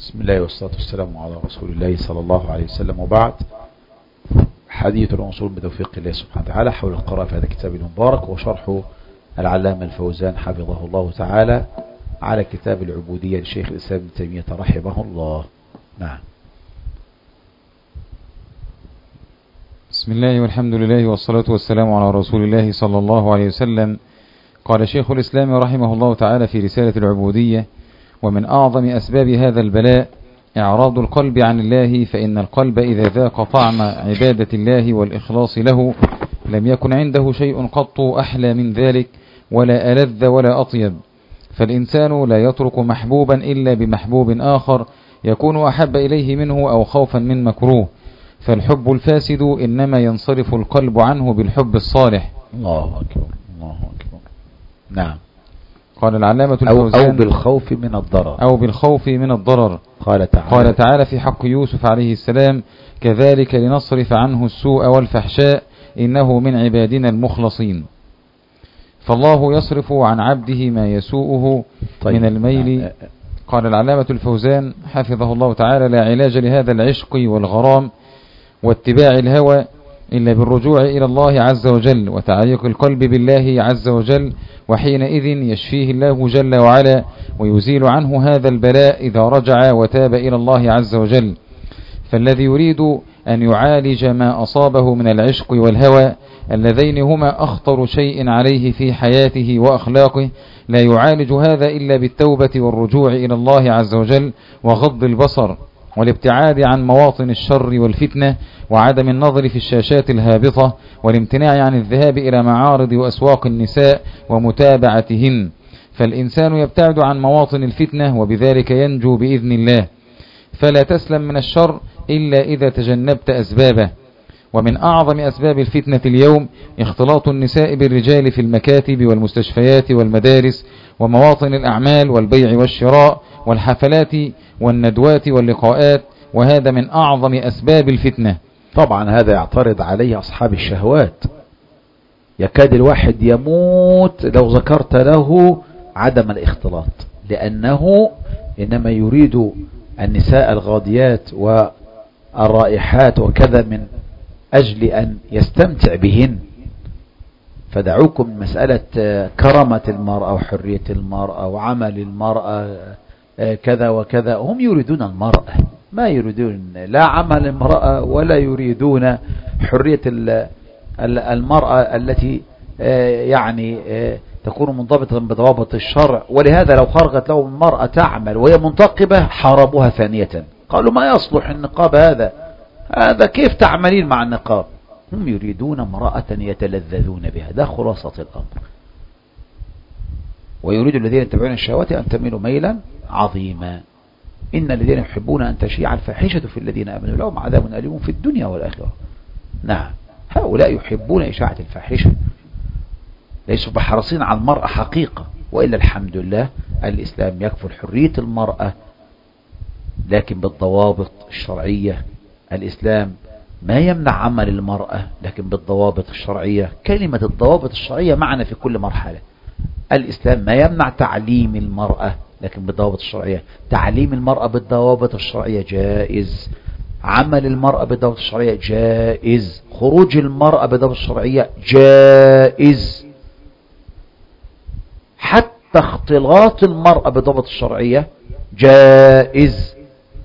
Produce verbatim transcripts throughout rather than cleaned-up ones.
بسم الله والصلاة والسلام على رسول الله صلى الله عليه وسلم، وبعد. حديث الأصول بتوفيق الله سبحانه وتعالى حول القراءة في هذا الكتاب المبارك وشرحه العلامة الفوزان حفظه الله تعالى على كتاب العبودية لشيخ الإسلام ابن تيمية رحمه الله. نعم. بسم الله والحمد لله والصلاة والسلام على رسول الله صلى الله عليه وسلم. قال شيخ الإسلام رحمه الله تعالى في رسالة العبودية: ومن أعظم أسباب هذا البلاء إعراض القلب عن الله، فإن القلب إذا ذاق طعم عبادة الله والإخلاص له لم يكن عنده شيء قط أحلى من ذلك ولا ألذ ولا أطيب، فالإنسان لا يترك محبوبا إلا بمحبوب آخر يكون أحب إليه منه أو خوفا من مكروه، فالحب الفاسد إنما ينصرف القلب عنه بالحب الصالح. الله أكبر الله أكبر. نعم. قال العلامة أو, أو بالخوف من الضرر أو بالخوف من الضرر قال تعالى, قال تعالى في حق يوسف عليه السلام: كذلك لنصرف عنه السوء والفحشاء إنه من عبادنا المخلصين. فالله يصرف عن عبده ما يسوءه طيب. من الميل. قال العلامة الفوزان حفظه الله تعالى: لا علاج لهذا العشق والغرام واتباع الهوى إلا بالرجوع إلى الله عز وجل وتعليق القلب بالله عز وجل، وحينئذ يشفيه الله جل وعلا ويزيل عنه هذا البلاء إذا رجع وتاب إلى الله عز وجل. فالذي يريد أن يعالج ما أصابه من العشق والهوى اللذين هما أخطر شيء عليه في حياته وأخلاقه لا يعالج هذا إلا بالتوبة والرجوع إلى الله عز وجل وغض البصر والابتعاد عن مواطن الشر والفتنة وعدم النظر في الشاشات الهابطة والامتناع عن الذهاب إلى معارض وأسواق النساء ومتابعتهن، فالإنسان يبتعد عن مواطن الفتنة وبذلك ينجو بإذن الله. فلا تسلم من الشر إلا إذا تجنبت أسبابه. ومن أعظم أسباب الفتنة اليوم اختلاط النساء بالرجال في المكاتب والمستشفيات والمدارس ومواطن الأعمال والبيع والشراء والحفلات والندوات واللقاءات، وهذا من أعظم أسباب الفتنة. طبعا هذا يعترض عليه أصحاب الشهوات، يكاد الواحد يموت لو ذكرت له عدم الاختلاط، لأنه إنما يريد النساء الغاضيات والرائحات وكذا من أجل أن يستمتع بهن. فدعوكم من مسألة كرامة المرأة وحرية المرأة وعمل المرأة كذا وكذا. هم يريدون المرأة، ما يريدون لا عمل المرأة ولا يريدون حرية المرأة التي يعني تكون منضبطة بضوابط الشرع. ولهذا لو خرجت لهم المرأة تعمل وهي منتقبة حاربوها ثانية، قالوا ما يصلح النقاب هذا، هذا كيف تعملين مع النقاب؟ هم يريدون امرأة يتلذذون بها، ده خلاصة الأمر. ويريد الذين يتبعون الشهوات أن تميلوا ميلا عظيما. إن الذين يحبون أن تشيع الفاحشة في الذين آمنوا لهم عذاب أليم في الدنيا والآخرة. نعم، هؤلاء يحبون إشاعة الفاحشة، ليسوا بحرصين على المرأة حقيقة. وإلا الحمد لله الإسلام يكفل حرية المرأة لكن بالضوابط الشرعية. الإسلام ما يمنع عمل المرأة لكن بالضوابط الشرعية. كلمة الضوابط الشرعية معنا في كل مرحلة. الإسلام ما يمنع تعليم المرأة لكن بالضوابط الشرعية. تعليم المرأة بالضوابط الشرعية جائز، عمل المرأة بالضوابط الشرعية جائز، خروج المرأة بالضوابط الشرعية جائز، حتى اختلاط المرأة بالضوابط الشرعية جائز،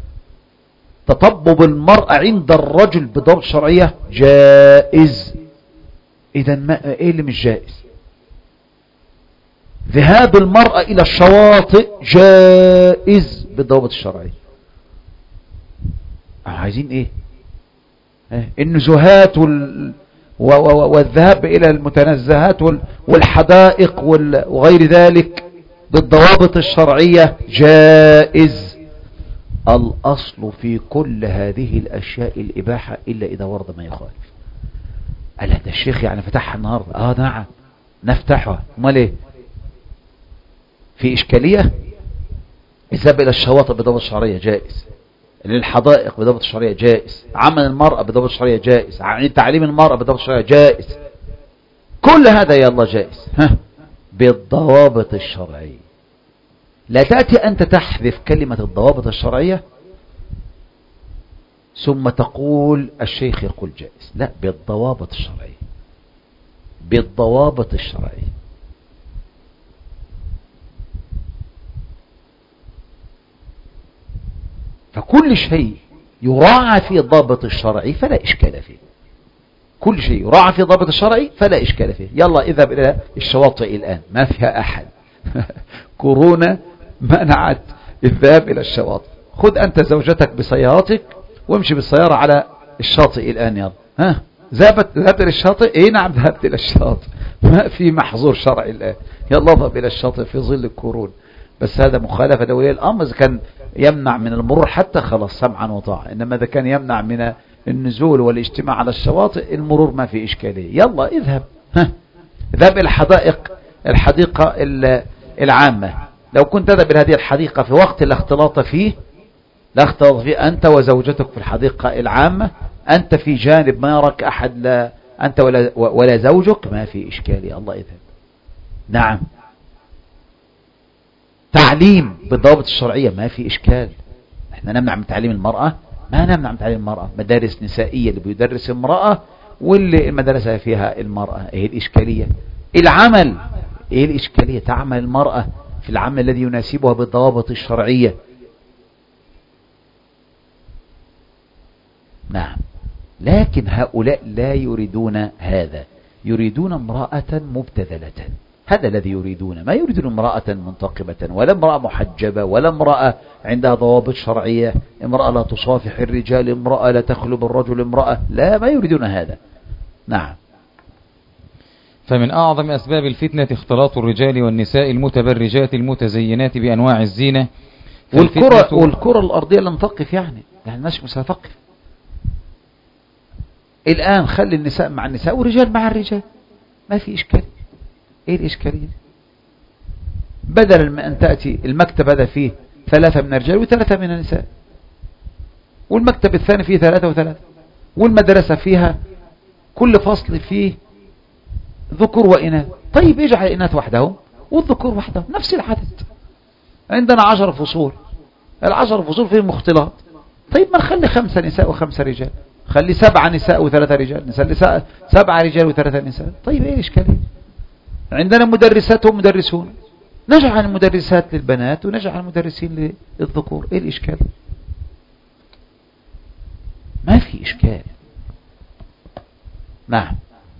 تطبب المرأة عند الرجل بالضوابط الشرعية جائز. إذا ما إيه اللي مش جائز؟ ذهاب المرأة إلى الشواطئ جائز بالضوابط الشرعية. عايزين إيه؟ النزهات وال... والذهاب إلى المتنزهات وال... والحدائق وال... وغير ذلك بالضوابط الشرعية جائز. الأصل في كل هذه الأشياء الإباحة إلا إذا ورد ما يخالف. قال هذا الشيخ يعني فتحها النهاردة؟ آه نعم نفتحها. امال ايه؟ في إشكالية؟ الذهاب إلى الشواطئ بضوابط الشرعية جائز، للحدائق بضوابط الشرعية جائز، عمل المرأة بضوابط الشرعية جائز، تعليم المرأة بضوابط الشرعية جائز، كل هذا يا الله جائز ها بالضوابط الشرعية. لا تأتي أنت تحذف كلمة الضوابط الشرعية ثم تقول الشيخ يقول جائز. لا، بالضوابط الشرعية، بالضوابط الشرعية. فكل شيء يراعى في الضابط الشرعي فلا إشكال فيه. كل شيء يراعى في الضابط الشرعي فلا إشكال فيه. يلا اذهب إلى الشواطئ الآن، ما فيها أحد. كورونا منعت الذهاب إلى الشواطئ. خذ أنت زوجتك بسيارتك وامشي بالسيارة على الشاطئ الآن. يلا، ها، ذهبت ذهبت إلى الشاطئ؟ إيه نعم ذهبت إلى الشاطئ، ما في محظور شرعي الآن. يلا اذهب إلى الشاطئ في ظل الكورونا. بس هذا مخالفة لولي الأمر. إذا كان يمنع من المرور حتى خلاص سمعا وطاعة، إنما إذا كان يمنع من النزول والاجتماع على الشواطئ المرور ما في إشكالية. يلا اذهب، ها، اذهب إلى الحدائق، الحديقة العامة. لو كنت تذهب إلى هذه الحديقة في وقت لا اختلاط فيه، لا اختلاط فيه أنت وزوجتك في الحديقة العامة، أنت في جانب ما يراك أحد، لا أنت ولا, ولا زوجك، ما في إشكالية. الله اذهب. نعم. تعليم بالضوابط الشرعية ما في إشكال. احنا نمنع من تعليم المرأة؟ ما نمنع من تعليم المرأة. مدارس نسائية اللي بيدرس المرأة واللي المدرسة فيها المرأة، ايه الإشكالية؟ العمل، ايه الإشكالية؟ تعمل المرأة في العمل الذي يناسبها بالضوابط الشرعية. نعم. لكن هؤلاء لا يريدون هذا، يريدون امرأة مبتذلة. هذا الذي يريدون، ما يريدون امرأة منتقبة ولا امرأة محجبة ولا امرأة عندها ضوابط شرعية، امرأة لا تصافح الرجال، امرأة لا تخلو بالرجل، امرأة، لا، ما يريدون هذا. نعم. فمن أعظم أسباب الفتنة اختلاط الرجال والنساء المتبرجات المتزينات بأنواع الزينة. والكرة, والكرة الأرضية لم تقف، يعني يعني مش ستقف الآن. خلي النساء مع النساء والرجال مع الرجال، ما في إشكال. ايه الإشكالية؟ بدل ما أن تأتي المكتب هذا فيه ثلاثة من الرجال وثلاثة من النساء، والمكتب الثاني فيه ثلاثة وثلاثة، والمدرسة فيها كل فصل فيه ذكور وإناث. طيب اجعل الإناث وحدهم والذكور وحدهم، نفس العدد. عندنا عشر فصول، العشر فصول فيهم اختلاط. طيب ما نخلي خمسة نساء وخمسة رجال، خلي سبعة نساء وثلاثة رجال، نخلي سبعة رجال وثلاثة نساء. طيب ايه الإشكالية؟ عندنا مدرسات ومدرسون، نجعل المدرسات للبنات ونجعل المدرسين للذكور. ايه الإشكال؟ ما في إشكال. نعم.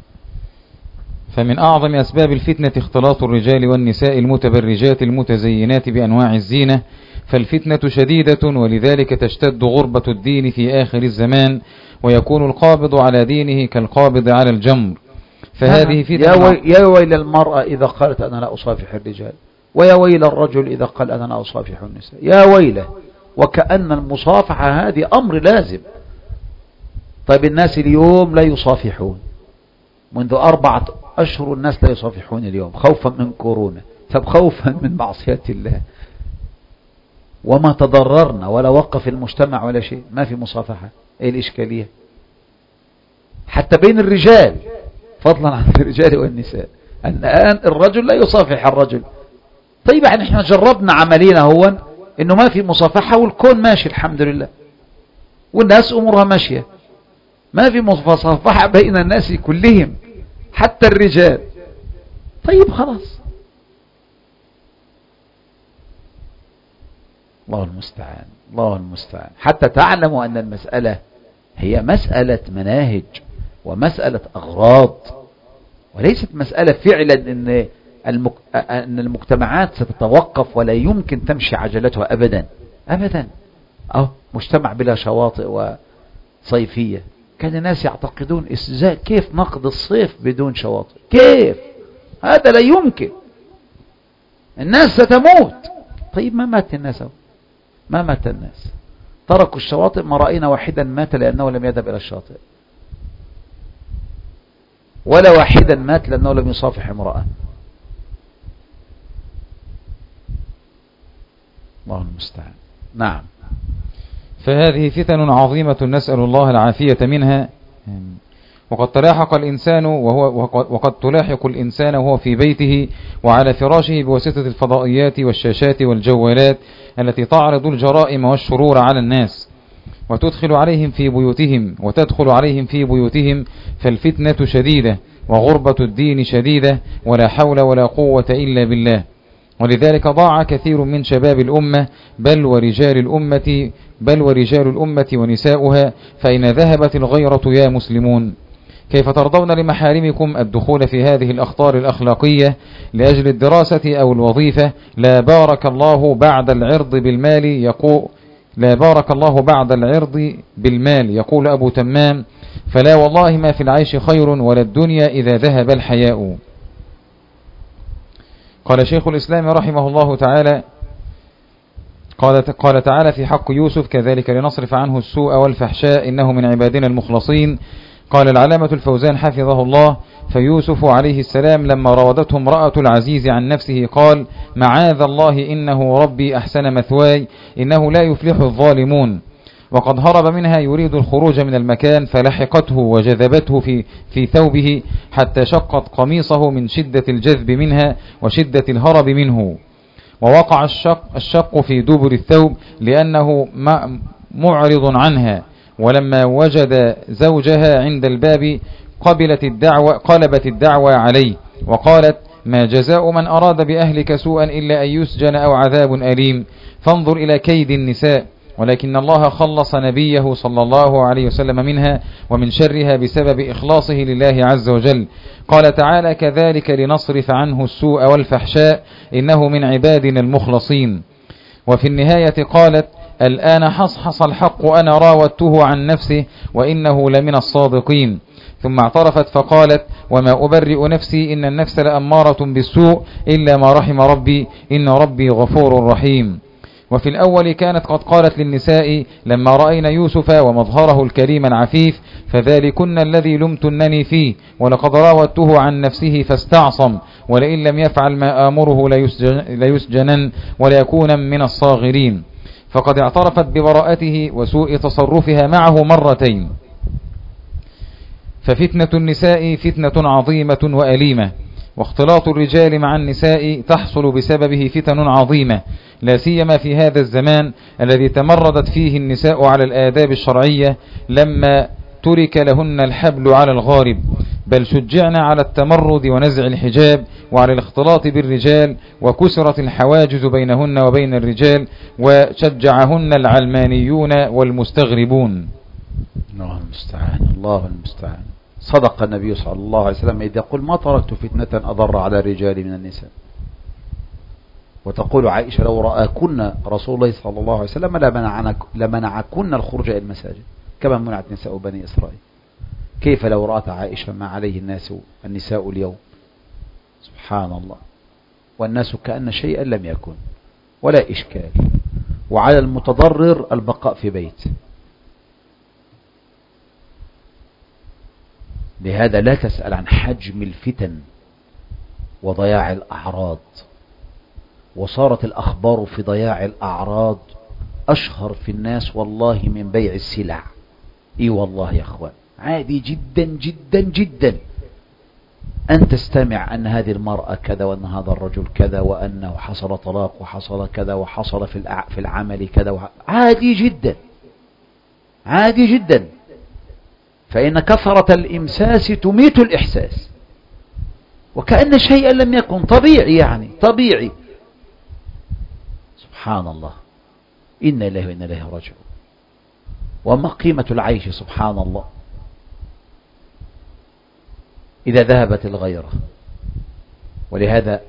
فمن أعظم أسباب الفتنة اختلاط الرجال والنساء المتبرجات المتزينات بأنواع الزينة، فالفتنة شديدة، ولذلك تشتد غربة الدين في آخر الزمان، ويكون القابض على دينه كالقابض على الجمر. فهذه فتنة. يا, وي يا ويل المرأة إذا قالت أنا لا أصافح الرجال، ويا ويل الرجل إذا قال أنا لا أصافح النساء. يا ويله، وكأن المصافحة هذه أمر لازم. طيب الناس اليوم لا يصافحون، منذ أربعة أشهر الناس لا يصافحون اليوم خوفا من كورونا. طب خوفا من معصية الله، وما تضررنا ولا وقف المجتمع ولا شيء، ما في مصافحة. ايه الإشكالية؟ حتى بين الرجال، فضلا عن الرجال والنساء، الآن الرجل لا يصافح الرجل. طيب يعني احنا جربنا عملينا هو انه ما في مصافحة والكون ماشي الحمد لله، والناس امورها ماشية، ما في مصافحة بين الناس كلهم حتى الرجال. طيب خلاص، الله المستعان، الله المستعان. حتى تعلموا أن المسألة هي مسألة مناهج ومسألة أغراض، وليست مسألة فعلا أن المك... أن المجتمعات ستتوقف ولا يمكن تمشي عجلتها أبدا أبدا. أه مجتمع بلا شواطئ وصيفية، كان الناس يعتقدون إزاي كيف نقضي الصيف بدون شواطئ؟ كيف؟ هذا لا يمكن، الناس ستموت. طيب ما مات الناس؟ ما مات الناس، تركوا الشواطئ. ما رأينا واحدا مات لأنه لم يذهب إلى الشاطئ، ولا واحدا مات لأنه لم يصافح امرأة. الله المستعان. نعم. فهذه فتن عظيمة نسأل الله العافية منها. وقد تلاحق الإنسان وهو وقد تلاحق الإنسان وهو في بيته وعلى فراشه بواسطة الفضائيات والشاشات والجوالات التي تعرض الجرائم والشرور على الناس وتدخل عليهم في بيوتهم وتدخل عليهم في بيوتهم فالفتنة شديدة وغربة الدين شديدة ولا حول ولا قوة إلا بالله. ولذلك ضاع كثير من شباب الأمة بل ورجال الأمة بل ورجال الأمة ونساؤها. فإن ذهبت الغيرة يا مسلمون؟ كيف ترضون لمحارمكم الدخول في هذه الأخطار الأخلاقية لأجل الدراسة أو الوظيفة؟ لا بارك الله بعد العرض بالمال يقول لا بارك الله بعد العرض بالمال يقول أبو تمام: فلا والله ما في العيش خير ولا الدنيا إذا ذهب الحياء. قال شيخ الإسلام رحمه الله تعالى قال, قال تعالى في حق يوسف: كذلك لنصرف عنه السوء والفحشاء إنه من عبادنا المخلصين. قال العلامة الفوزان حفظه الله: فيوسف عليه السلام لما راودته امرأة العزيز عن نفسه قال: معاذ الله إنه ربي أحسن مثواي إنه لا يفلح الظالمون. وقد هرب منها يريد الخروج من المكان فلحقته وجذبته في, في ثوبه حتى شقت قميصه من شدة الجذب منها وشدة الهرب منه. ووقع الشق, الشق في دبر الثوب لأنه معرض عنها. ولما وجد زوجها عند الباب قبلت الدعوة قلبت الدعوة عليه وقالت: ما جزاء من أراد بأهلك سوءا إلا أن يسجن أو عذاب أليم. فانظر إلى كيد النساء. ولكن الله خلص نبيه صلى الله عليه وسلم منها ومن شرها بسبب إخلاصه لله عز وجل. قال تعالى: كذلك لنصرف عنه السوء والفحشاء إنه من عبادنا المخلصين. وفي النهاية قالت: الآن حصحص الحق أنا راودته عن نفسه وإنه لمن الصادقين. ثم اعترفت فقالت: وما أبرئ نفسي إن النفس لأمارة بالسوء إلا ما رحم ربي إن ربي غفور رحيم. وفي الأول كانت قد قالت للنساء لما رأينا يوسف ومظهره الكريم العفيف: فذلكن الذي لمتنني فيه ولقد راودته عن نفسه فاستعصم ولئن لم يفعل ما آمره ليسجن ليسجنن وليكون من الصاغرين. فقد اعترفت ببراءته وسوء تصرفها معه مرتين. ففتنة النساء فتنة عظيمة وأليمة، واختلاط الرجال مع النساء تحصل بسببه فتن عظيمة، لا سيما في هذا الزمان الذي تمردت فيه النساء على الآداب الشرعية لما ترك لهن الحبل على الغارب، بل شجعنا على التمرد ونزع الحجاب وعلى الاختلاط بالرجال، وكسرت الحواجز بينهن وبين الرجال، وشجعهن العلمانيون والمستغربون. الله المستعان الله المستعان. صدق النبي صلى الله عليه وسلم إذ يقول: ما تركت فتنة أضر على الرجال من النساء. وتقول عائشة: لو رآكن رسول الله صلى الله عليه وسلم لمنعكن الخروج إلى المساجد كما منعت نساء بني إسرائيل. كيف لو رأت عائشة ما عليه الناس النساء اليوم؟ سبحان الله. والناس كأن شيئا لم يكن ولا إشكال، وعلى المتضرر البقاء في بيت. لهذا لا تسأل عن حجم الفتن وضياع الأعراض. وصارت الأخبار في ضياع الأعراض أشهر في الناس والله من بيع السلع. إي والله يا أخوان، عادي جدا جدا جدا أن تستمع أن هذه المرأة كذا وأن هذا الرجل كذا وأنه حصل طلاق وحصل كذا وحصل في في العمل كذا وح... عادي جدا عادي جدا. فإن كثرة الإمساس تميت الإحساس، وكأن شيئا لم يكن. طبيعي يعني طبيعي. سبحان الله. إنا إليه وإنا إليه راجعون. وما قيمة العيش سبحان الله إذا ذهبت الغيرة. ولهذا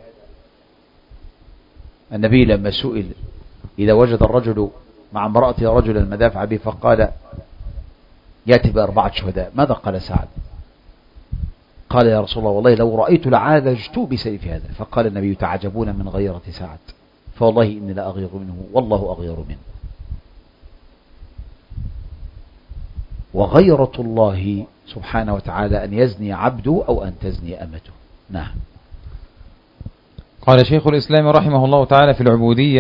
النبي لما سئل إذا وجد الرجل مع امرأته رجلا مدافع به فقال: يأتي بأربعة شهداء، ماذا قال سعد؟ قال: يا رسول الله والله لو رأيت لعالجت بسيف هذا. فقال النبي: تعجبون من غيرة سعد، فوالله إني لا أغير منه والله أغير منه. وغيرة الله سبحانه وتعالى أن يزني عبده أو أن تزني أمته. نعم. قال شيخ الإسلام رحمه الله تعالى في العبودية: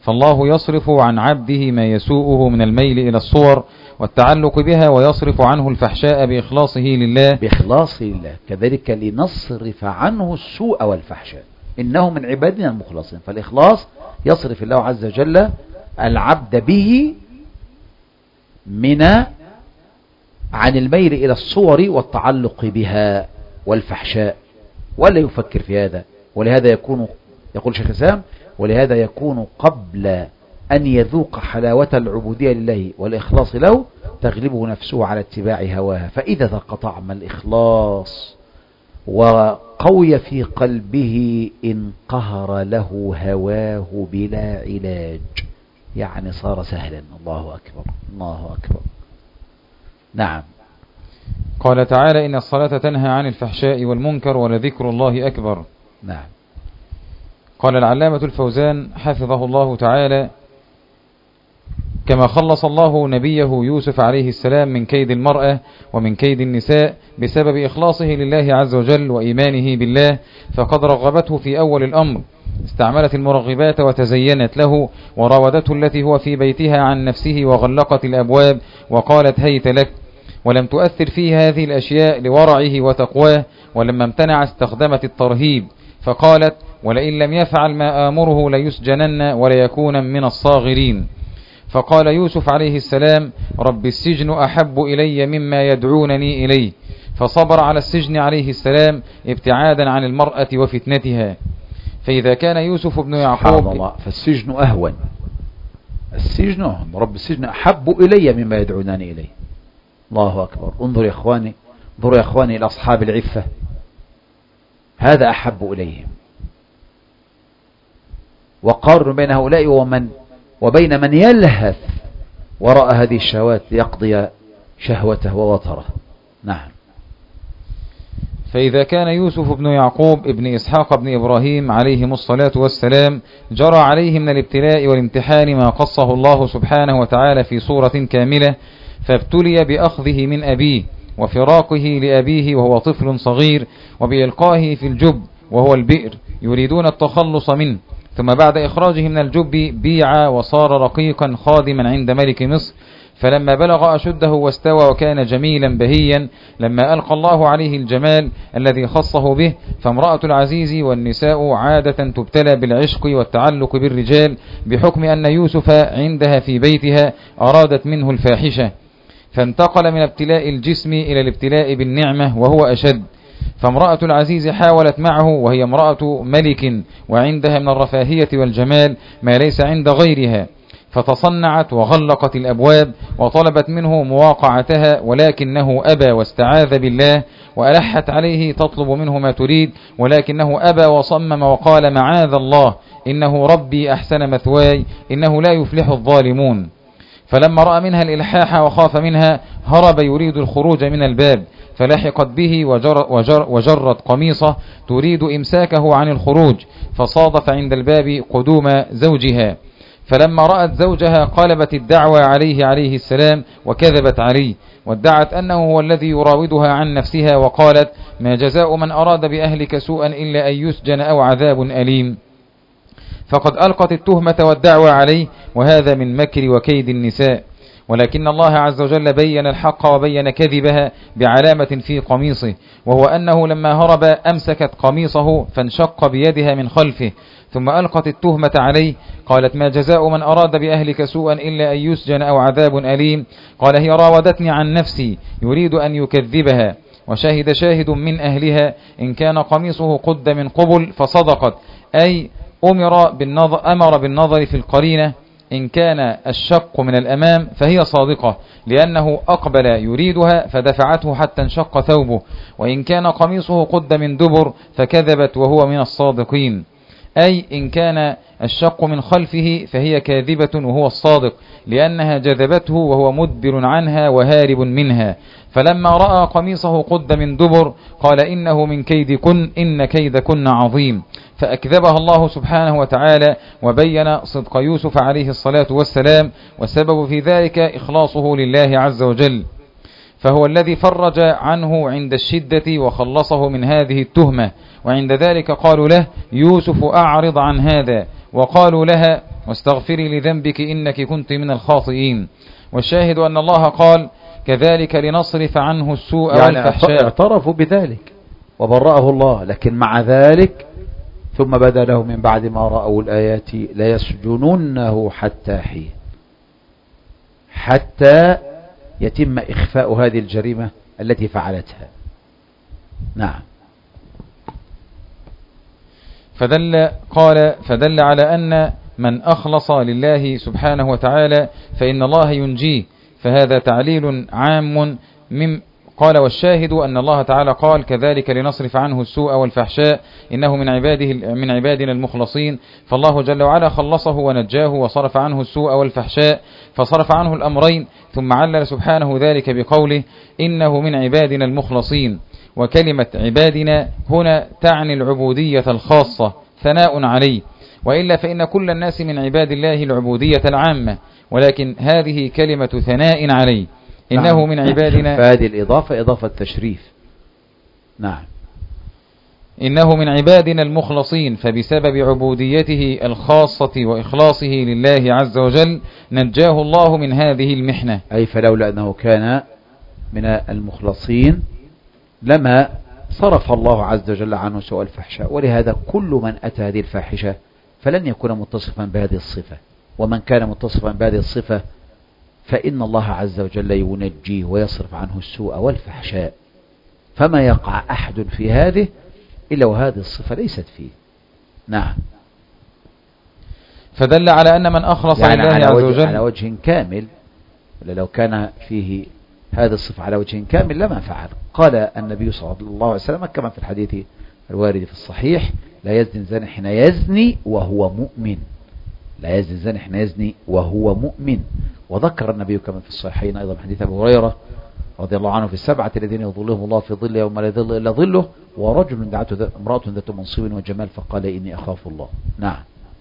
فالله يصرف عن عبده ما يسوءه من الميل إلى الصور والتعلق بها، ويصرف عنه الفحشاء بإخلاصه لله بإخلاصه لله. كذلك لنصرف عنه السوء والفحشاء إنه من عبادنا المخلصين. فالإخلاص يصرف الله عز وجل العبد به من عن الميل إلى الصور والتعلق بها والفحشاء، ولا يفكر في هذا. ولهذا يكون، يقول شيخ الإسلام، ولهذا يكون قبل أن يذوق حلاوة العبودية لله والإخلاص له تغلبه نفسه على اتباع هواها. فإذا ذاق طعم الإخلاص وقوي في قلبه انقهر له هواه بلا علاج، يعني صار سهلا. الله أكبر، الله أكبر. نعم. قال تعالى: إن الصلاة تنهى عن الفحشاء والمنكر ولذكر الله أكبر. نعم. قال العلامة الفوزان حفظه الله تعالى: كما خلص الله نبيه يوسف عليه السلام من كيد المرأة ومن كيد النساء بسبب إخلاصه لله عز وجل وإيمانه بالله، فقد رغبته في أول الأمر، استعملت المرغبات وتزينت له، وراودته التي هو في بيتها عن نفسه وغلقت الأبواب وقالت هيت لك، ولم تؤثر فيه هذه الأشياء لورعه وتقواه، ولما امتنع استخدمت الترهيب فقالت: ولئن لم يفعل ما آمره ليسجنن وليكون من الصاغرين. فقال يوسف عليه السلام: رب السجن أحب إلي مما يدعونني إليه، فصبر على السجن عليه السلام ابتعادا عن المرأة وفتنتها. فإذا كان يوسف بن يعقوب الله، فالسجن أهون، السجن رب السجن أحب إلي مما يدعونني إليه. الله أكبر. انظر يا إخواني، انظروا يا إخواني إلى أصحاب العفة، هذا أحب إليهم. وقارن بين هؤلاء ومن وبين من يلهث وراء هذه الشهوات ليقضي شهوته ووطره. نعم. فإذا كان يوسف بن يعقوب ابن إسحاق بن إبراهيم عليهم الصلاة والسلام جرى عليه من الابتلاء والامتحان ما قصه الله سبحانه وتعالى في صورة كاملة، فابتلي بأخذه من أبيه وفراقه لأبيه وهو طفل صغير، وبإلقائه في الجب وهو البئر يريدون التخلص منه، ثم بعد إخراجه من الجب بيع وصار رقيقا خادما عند ملك مصر. فلما بلغ أشده واستوى وكان جميلا بهيا، لما ألقى الله عليه الجمال الذي خصه به، فامرأة العزيز والنساء عادة تبتلى بالعشق والتعلق بالرجال بحكم أن يوسف عندها في بيتها أرادت منه الفاحشة، فانتقل من ابتلاء الجسم إلى الابتلاء بالنعمة وهو أشد. فامرأة العزيز حاولت معه وهي امرأة ملك وعندها من الرفاهية والجمال ما ليس عند غيرها، فتصنعت وغلقت الأبواب وطلبت منه مواقعتها، ولكنه أبى واستعاذ بالله، وألحت عليه تطلب منه ما تريد، ولكنه أبى وصمم وقال: معاذ الله، إنه ربي أحسن مثواي، إنه لا يفلح الظالمون. فلما رأى منها الإلحاح وخاف منها هرب يريد الخروج من الباب، فلحقت به وجر وجر وجرت قميصه تريد إمساكه عن الخروج، فصادف عند الباب قدوم زوجها. فلما رأت زوجها قلبت الدعوى عليه عليه السلام وكذبت عليه، وادعت أنه هو الذي يراودها عن نفسها، وقالت: ما جزاء من أراد بأهلك سوءا إلا أن يسجن أو عذاب أليم. فقد ألقت التهمة والدعوى عليه، وهذا من مكر وكيد النساء. ولكن الله عز وجل بين الحق وبين كذبها بعلامة في قميصه، وهو أنه لما هرب أمسكت قميصه فانشق بيدها من خلفه، ثم ألقت التهمة عليه. قالت: ما جزاء من أراد بأهلك سوءا إلا أن يسجن أو عذاب أليم. قال: هي راودتني عن نفسي، يريد أن يكذبها. وشهد شاهد من أهلها إن كان قميصه قد من قبل فصدقت، أي أمر بالنظر, أمر بالنظر في القرينة، إن كان الشق من الأمام فهي صادقة لأنه أقبل يريدها فدفعته حتى انشق ثوبه، وإن كان قميصه قد من دبر فكذبت وهو من الصادقين، أي إن كان الشق من خلفه فهي كاذبة وهو الصادق لأنها جذبته وهو مدبر عنها وهارب منها. فلما رأى قميصه قد من دبر قال: إنه من كيدكن، إن كيدكن عظيم. فأكذبها الله سبحانه وتعالى وبين صدق يوسف عليه الصلاة والسلام، والسبب في ذلك إخلاصه لله عز وجل، فهو الذي فرج عنه عند الشدة وخلصه من هذه التهمة. وعند ذلك قالوا له: يوسف أعرض عن هذا، وقالوا لها واستغفري لذنبك إنك كنت من الخاطئين. والشاهد أن الله قال كذلك لنصرف عنه السوء يعني والفحشاء. اعترفوا بذلك وبرأه الله، لكن مع ذلك ثم بدا له من بعد ما رأوا الآيات ليسجننه حتى حين، حتى يتم إخفاء هذه الجريمة التي فعلتها. نعم. فدل قال فدل على أن من أخلص لله سبحانه وتعالى فإن الله ينجيه، فهذا تعليل عام. من قال والشاهد أن الله تعالى قال كذلك لنصرف عنه السوء والفحشاء إنه من عباده من عبادنا المخلصين، فالله جل وعلا خلصه ونجاه وصرف عنه السوء والفحشاء، فصرف عنه الأمرين، ثم علل سبحانه ذلك بقوله إنه من عبادنا المخلصين. وكلمة عبادنا هنا تعني العبودية الخاصة ثناء عليه، وإلا فإن كل الناس من عباد الله العبودية العامة، ولكن هذه كلمة ثناء عليه إنه نعم. من عبادنا، فهذه الإضافة إضافة تشريف. نعم. إنه من عبادنا المخلصين، فبسبب عبوديته الخاصة وإخلاصه لله عز وجل نجاه الله من هذه المحنة. أي فلولا أنه كان من المخلصين لما صرف الله عز وجل عنه سوء الفحشاء. ولهذا كل من أتى هذه الفاحشة فلن يكون متصفا بهذه الصفة، ومن كان متصفا بهذه الصفة فإن الله عز وجل ينجيه ويصرف عنه السوء والفحشاء، فما يقع أحد في هذه إلا وهذه الصفة ليست فيه. نعم. فدل على أن من أخلص يعني لله على عز وجه وجل على وجه كامل، لو كان فيه هذه الصفة على وجه كامل لما فعل. قال النبي صلى الله عليه وسلم كما في الحديث الوارد في الصحيح لا يزني الزاني حين يزني وهو مؤمن، لا يزني الزاني حين يزني وهو مؤمن. وذكر النبي كما في الصحيحين أيضا حديث أبو هريرة رضي الله عنه في السبعة الذين يظلهم الله في ظله يوم لا ظل إلا ظله، ورجل دعته امرأة ذات منصب وجمال فقال إني أخاف الله. نعم.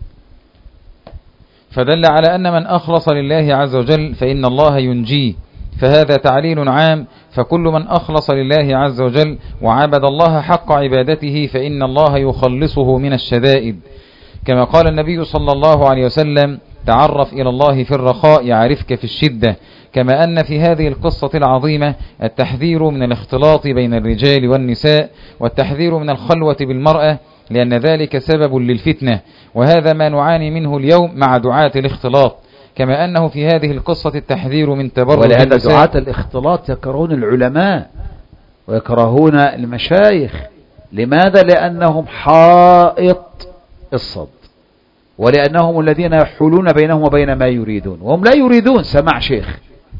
فدل على أن من أخلص لله عز وجل فإن الله ينجيه، فهذا تعليل عام، فكل من أخلص لله عز وجل وعبد الله حق عبادته فإن الله يخلصه من الشدائد، كما قال النبي صلى الله عليه وسلم تعرف إلى الله في الرخاء يعرفك في الشدة. كما أن في هذه القصة العظيمة التحذير من الاختلاط بين الرجال والنساء، والتحذير من الخلوة بالمرأة، لأن ذلك سبب للفتنة، وهذا ما نعاني منه اليوم مع دعاة الاختلاط. كما أنه في هذه القصة التحذير من تبرج ولهذا النساء. دعاة الاختلاط يكرهون العلماء ويكرهون المشايخ. لماذا؟ لأنهم حائط الصد، ولأنهم الذين يحولون بينهم وبين ما يريدون، وهم لا يريدون سماع شيخ.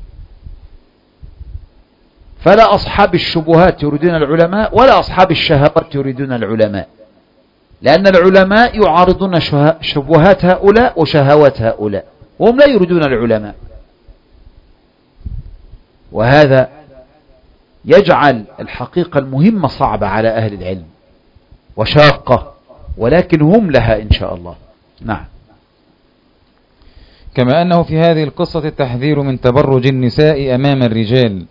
فلا أصحاب الشبهات يريدون العلماء، ولا أصحاب الشهوات يريدون العلماء، لأن العلماء يعارضون شبهات هؤلاء وشهوات هؤلاء، وهم لا يريدون العلماء. وهذا يجعل الحقيقة المهمة صعبة على أهل العلم وشاقة، ولكن هم لها إن شاء الله. نعم. كما أنه في هذه القصة التحذير من تبرج النساء أمام الرجال.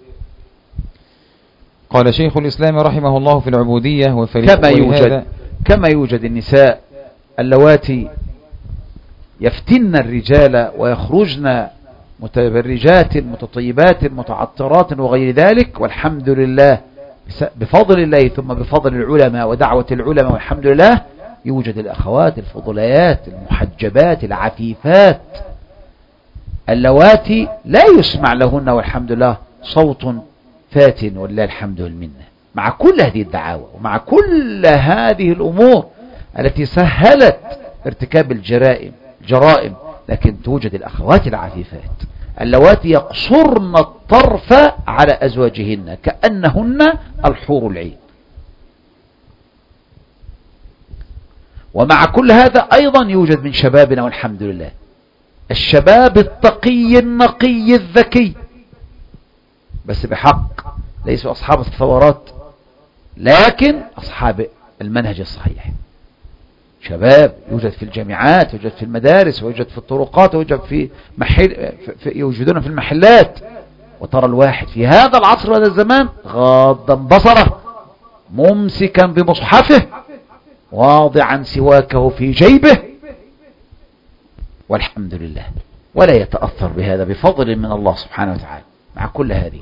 قال شيخ الإسلام رحمه الله في العبودية وفريق كما يوجد, كما يوجد النساء اللواتي يفتن الرجال ويخرجن متبرجات متطيبات متعطرات وغير ذلك، والحمد لله بفضل الله ثم بفضل العلماء ودعوة العلماء والحمد لله يوجد الأخوات الفضليات المحجبات العفيفات اللواتي لا يسمع لهن والحمد لله صوت فات ولله الحمد والمنة، مع كل هذه الدعاوى ومع كل هذه الأمور التي سهلت ارتكاب الجرائم جرائم، لكن توجد الأخوات العفيفات اللواتي يقصرن الطرف على أزواجهن كأنهن الحور العين. ومع كل هذا أيضا يوجد من شبابنا والحمد لله الشباب التقي النقي الذكي، بس بحق ليسوا أصحاب الثورات لكن أصحاب المنهج الصحيح. شباب يوجد في الجامعات، يوجد في المدارس، ويوجد في الطرقات، ويوجد في محل في يوجدون في المحلات، وترى الواحد في هذا العصر وهذا الزمان غاضا بصره ممسكا بمصحفه واضعا سواكه في جيبه والحمد لله، ولا يتأثر بهذا بفضل من الله سبحانه وتعالى مع كل هذه.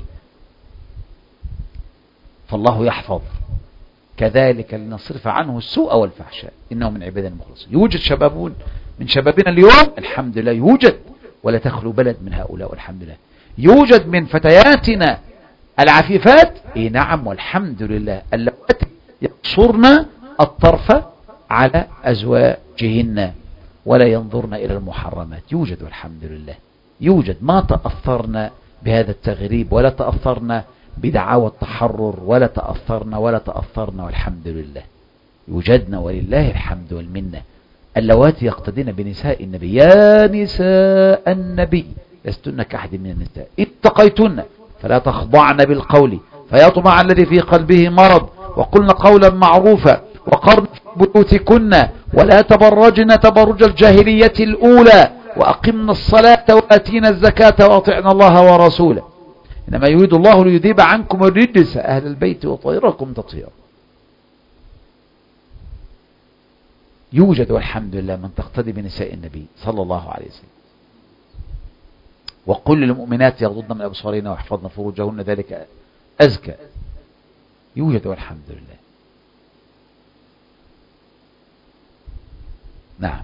فالله يحفظ. كذلك لنصرف عنه السوء والفحشاء إنه من عبادنا المخلصين. يوجد شبابون من شبابنا اليوم الحمد لله، يوجد، ولا تخلو بلد من هؤلاء والحمد لله. يوجد من فتياتنا العفيفات، اي نعم والحمد لله، اللواتي يقصرن الطرف على أزواجهن ولا ينظرن إلى المحرمات. يوجد والحمد لله، يوجد. ما تأثرنا بهذا التغريب ولا تأثرنا بدعاوى التحرر ولا تأثرنا ولا تأثرنا والحمد لله. يوجدنا ولله الحمد والمنة. اللواتي يقتدين بنساء النبي. يا نساء النبي لستن كأحد من النساء اتقيتن فلا تخضعن بالقول فيطمع الذي في قلبه مرض وقلن قولا معروفا وقرن في بيوتكن ولا تبرجن تبرج الجاهلية الأولى وأقمنا الصلاة وآتينا الزكاة وأطعنا الله ورسوله إنما يريد الله ليذيب عنكم الرجس أهل البيت وطهركم تطهيرا. يوجد والحمد لله من تقتدي بنساء النبي صلى الله عليه وسلم. وقل للمؤمنات يغضضن من أبصارهن ويحفظن فروجهن ذلك أزكى. يوجد والحمد لله. نعم.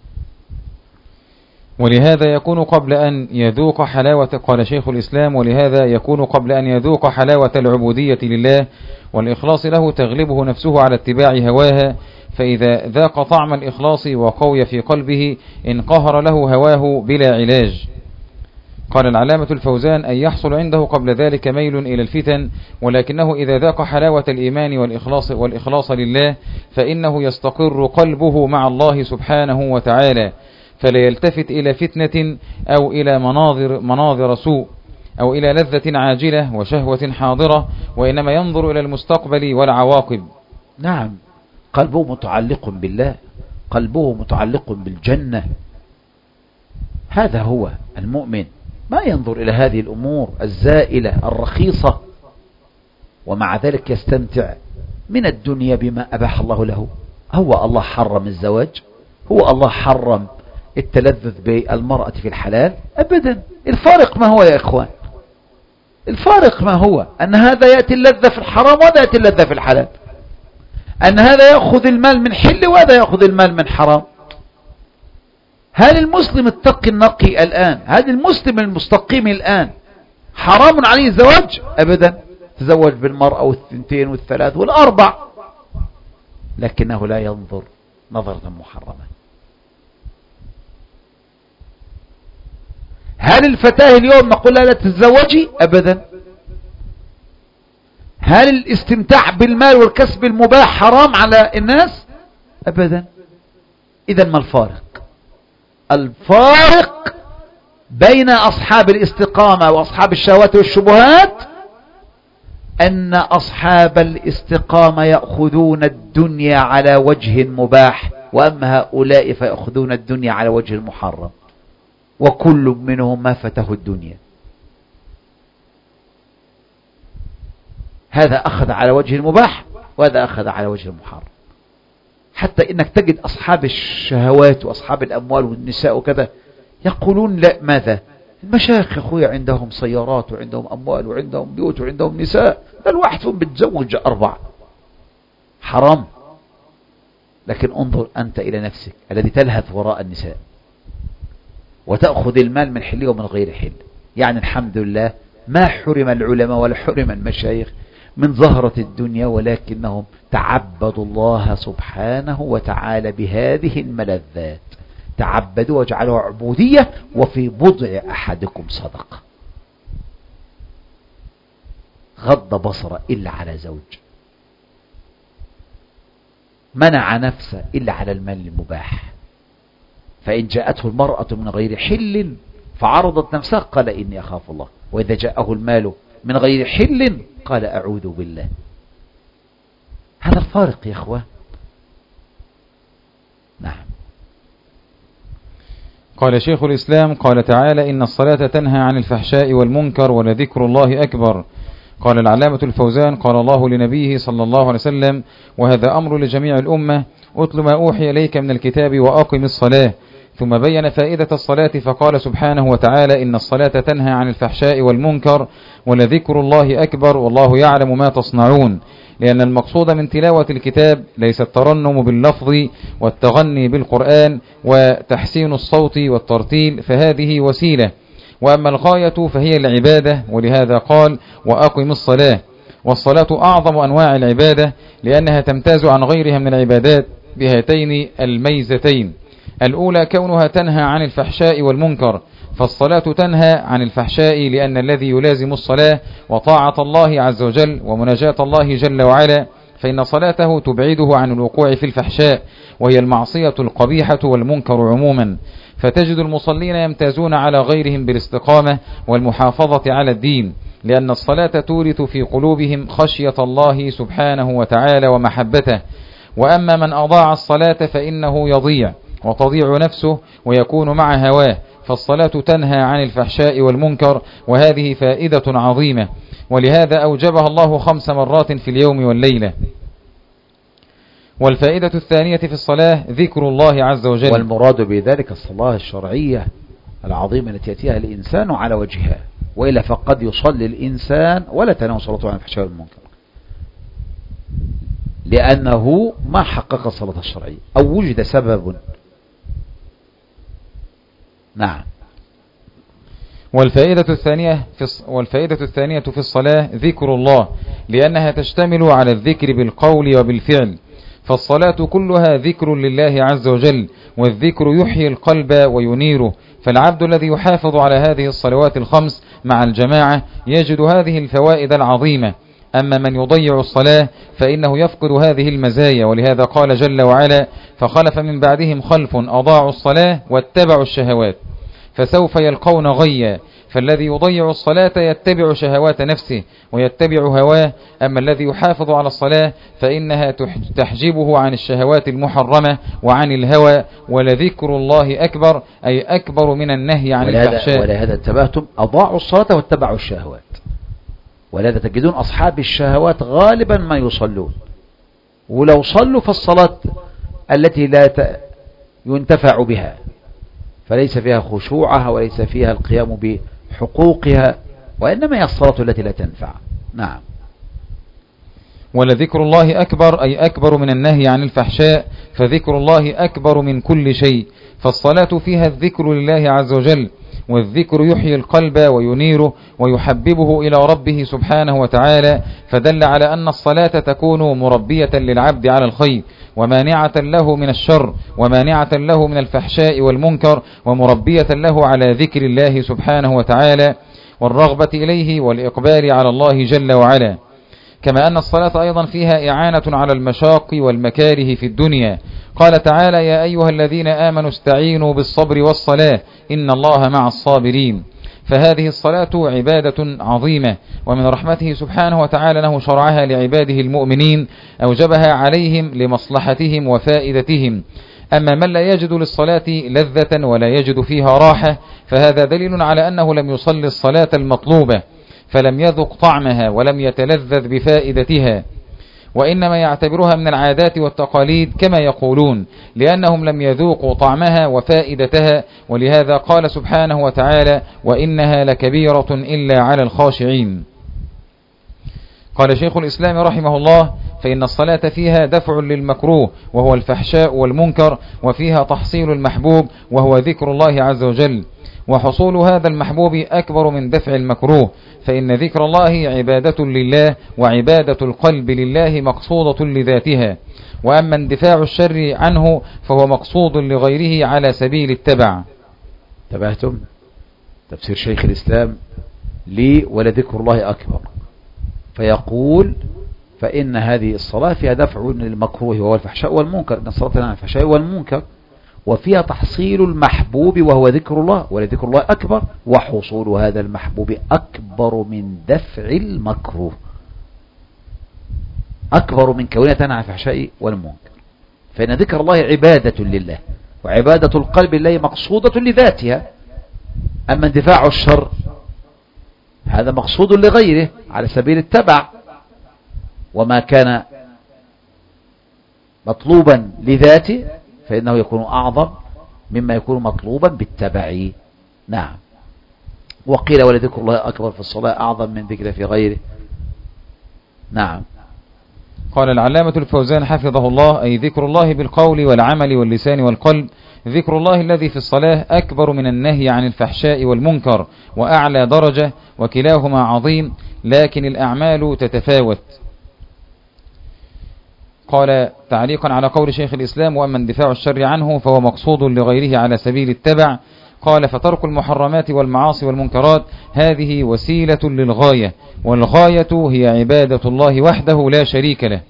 ولهذا يكون قبل أن يذوق حلاوة، قال شيخ الإسلام، ولهذا يكون قبل أن يذوق حلاوة العبودية لله والإخلاص له تغلبه نفسه على اتباع هواها، فإذا ذاق طعم الإخلاص وقوي في قلبه انقهر له هواه بلا علاج. قال العلامة الفوزان أن يحصل عنده قبل ذلك ميل إلى الفتن، ولكنه إذا ذاق حلاوة الإيمان والإخلاص, والإخلاص لله فإنه يستقر قلبه مع الله سبحانه وتعالى، فلا يلتفت إلى فتنة أو إلى مناظر, مناظر سوء أو إلى لذة عاجلة وشهوة حاضرة، وإنما ينظر إلى المستقبل والعواقب. نعم، قلبه متعلق بالله، قلبه متعلق بالجنة. هذا هو المؤمن، ما ينظر إلى هذه الأمور الزائلة الرخيصة، ومع ذلك يستمتع من الدنيا بما أباح الله له. هو الله حرم الزواج؟ هو الله حرم التلذذ بالمرأة في الحلال؟ أبدا. الفارق ما هو يا إخوان؟ الفارق ما هو؟ أن هذا يأتي اللذة في الحرام وهذا يأتي اللذة في الحلال، أن هذا يأخذ المال من حل وهذا يأخذ المال من حرام. هل المسلم التقي النقي الآن، هذا المسلم المستقيم الآن حرام عليه الزواج؟ أبدا. تزوج بالمرأة والثنتين والثلاث والأربع، لكنه لا ينظر نظرة محرمة. هل الفتاة اليوم نقول لها لا تتزوجي؟ أبدا. هل الاستمتاع بالمال والكسب المباح حرام على الناس؟ أبدا. إذا ما الفارق؟ الفارق بين أصحاب الاستقامة وأصحاب الشهوات والشبهات أن أصحاب الاستقامة يأخذون الدنيا على وجه مباح، وأما هؤلاء فيأخذون الدنيا على وجه محرم، وكل منهم ما فته الدنيا. هذا أخذ على وجه المباح وهذا أخذ على وجه المحرم. حتى إنك تجد أصحاب الشهوات وأصحاب الأموال والنساء وكذا يقولون لا، ماذا؟ المشايخ أخويا عندهم سيارات وعندهم أموال وعندهم بيوت وعندهم نساء، الواحد فيهم بتزوج أربعة. حرام. لكن انظر أنت إلى نفسك الذي تلهث وراء النساء وتأخذ المال من حل ومن غير حل. يعني الحمد لله ما حرم العلماء ولا حرم المشايخ من زهرة الدنيا، ولكنهم تعبدوا الله سبحانه وتعالى بهذه الملذات، تعبدوا وجعلوا عبودية. وفي بضع أحدكم صدقة. غض بصره إلا على زوج، منع نفسه إلا على المال المباح. فإن جاءته المرأة من غير حل فعرضت نفسها قال إني أخاف الله، وإذا جاءه المال من غير حل قال أعوذ بالله. هذا الفارق يا أخوان. نعم. قال شيخ الإسلام قال تعالى إن الصلاة تنهى عن الفحشاء والمنكر ولذكر الله أكبر. قال العلامة الفوزان قال الله لنبيه صلى الله عليه وسلم وهذا أمر لجميع الأمة: أتل ما أوحي إليك من الكتاب وأقم الصلاة، ثم بين فائدة الصلاة فقال سبحانه وتعالى إن الصلاة تنهى عن الفحشاء والمنكر ولذكر الله أكبر والله يعلم ما تصنعون، لأن المقصود من تلاوة الكتاب ليس الترنم باللفظ والتغني بالقرآن وتحسين الصوت والترتيل، فهذه وسيلة، وأما الغاية فهي العبادة، ولهذا قال وأقم الصلاة. والصلاة أعظم أنواع العبادة لأنها تمتاز عن غيرها من العبادات بهاتين الميزتين: الأولى كونها تنهى عن الفحشاء والمنكر، فالصلاة تنهى عن الفحشاء لأن الذي يلازم الصلاة وطاعة الله عز وجل ومناجاة الله جل وعلا فإن صلاته تبعده عن الوقوع في الفحشاء وهي المعصية القبيحة والمنكر عموما، فتجد المصلين يمتازون على غيرهم بالاستقامة والمحافظة على الدين، لأن الصلاة تورث في قلوبهم خشية الله سبحانه وتعالى ومحبته. وأما من أضاع الصلاة فإنه يضيع وتضيع نفسه ويكون مع هواه، فالصلاة تنهى عن الفحشاء والمنكر، وهذه فائدة عظيمة، ولهذا أوجبها الله خمس مرات في اليوم والليلة. والفائدة الثانية في الصلاة ذكر الله عز وجل، والمراد بذلك الصلاة الشرعية العظيمة التي يأتيها الإنسان على وجهها، وإلا فقد يصلي الإنسان ولا تنام صلاته عن الفحشاء والمنكر لأنه ما حقق الصلاة الشرعية أو وجد سبب. نعم. والفائدة الثانية في والفائدة الثانية في الصلاة ذكر الله، لأنها تشتمل على الذكر بالقول وبالفعل، فالصلاة كلها ذكر لله عز وجل، والذكر يحيي القلب وينيره، فالعبد الذي يحافظ على هذه الصلوات الخمس مع الجماعة يجد هذه الفوائد العظيمة. أما من يضيع الصلاة فإنه يفقد هذه المزايا، ولهذا قال جل وعلا فخلف من بعدهم خلف أضاعوا الصلاة واتبعوا الشهوات فسوف يلقون غيا. فالذي يضيع الصلاة يتبع شهوات نفسه ويتبع هواه، أما الذي يحافظ على الصلاة فإنها تحجبه عن الشهوات المحرمة وعن الهوى. ولذكر الله أكبر أي أكبر من النهي عن الفحشاء. ولهذا انتبهتم أضاعوا الصلاة واتبعوا الشهوات، ولهذا تجدون أصحاب الشهوات غالبا ما يصلون، ولو صلوا فالصلاة التي لا ينتفع بها فليس فيها خشوعها وليس فيها القيام بحقوقها، وإنما هي الصلاة التي لا تنفع. نعم. ولذكر الله أكبر أي أكبر من النهي عن الفحشاء، فذكر الله أكبر من كل شيء، فالصلاة فيها الذكر لله عز وجل، والذكر يحيي القلب وينيره ويحببه إلى ربه سبحانه وتعالى، فدل على أن الصلاة تكون مربية للعبد على الخير ومانعة له من الشر ومانعة له من الفحشاء والمنكر، ومربية له على ذكر الله سبحانه وتعالى والرغبة إليه والإقبال على الله جل وعلا. كما أن الصلاة أيضا فيها إعانة على المشاق والمكاره في الدنيا، قال تعالى يا أيها الذين آمنوا استعينوا بالصبر والصلاة إن الله مع الصابرين. فهذه الصلاة عبادة عظيمة، ومن رحمته سبحانه وتعالى أنه شرعها لعباده المؤمنين، أوجبها عليهم لمصلحتهم وفائدتهم. أما من لا يجد للصلاة لذة ولا يجد فيها راحة فهذا دليل على أنه لم يصلي الصلاة المطلوبة، فلم يذق طعمها ولم يتلذذ بفائدتها، وإنما يعتبرها من العادات والتقاليد كما يقولون، لأنهم لم يذوقوا طعمها وفائدتها. ولهذا قال سبحانه وتعالى وإنها لكبيرة إلا على الخاشعين. قال شيخ الإسلام رحمه الله فإن الصلاة فيها دفع للمكروه وهو الفحشاء والمنكر، وفيها تحصيل المحبوب وهو ذكر الله عز وجل، وحصول هذا المحبوب أكبر من دفع المكروه، فإن ذكر الله عبادة لله وعبادة القلب لله مقصودة لذاتها، وأما اندفاع الشر عنه فهو مقصود لغيره على سبيل التبع. انتبهتم؟ تفسير شيخ الإسلام لي ولذكر الله أكبر، فيقول فإن هذه الصلاة فيها دفع للمكروه وهو الفحشاء والمنكر، إن الصلاة عن الفحشاء والمنكر، وفيها تحصيل المحبوب وهو ذكر الله ولذكر الله أكبر، وحصول هذا المحبوب أكبر من دفع المكروه، أكبر من كونها تنهى عن الفحشاء والمنكر، فإن ذكر الله عبادة لله وعبادة القلب لله مقصودة لذاتها. أما اندفاع الشر هذا مقصود لغيره على سبيل التبع، وما كان مطلوبا لذاته فإنه يكون أعظم مما يكون مطلوبا بالتبع. نعم. وقيل ولذكر الله أكبر في الصلاة أعظم من ذكر في غيره. نعم. قال العلامة الفوزان حفظه الله: أي ذكر الله بالقول والعمل واللسان والقلب. ذكر الله الذي في الصلاة أكبر من النهي عن الفحشاء والمنكر وأعلى درجة، وكلاهما عظيم، لكن الأعمال تتفاوت. قال تعليقا على قول شيخ الإسلام: وأما اندفاع الشر عنه فهو مقصود لغيره على سبيل التبع. قال: فترك المحرمات والمعاصي والمنكرات هذه وسيلة للغاية، والغاية هي عبادة الله وحده لا شريك له.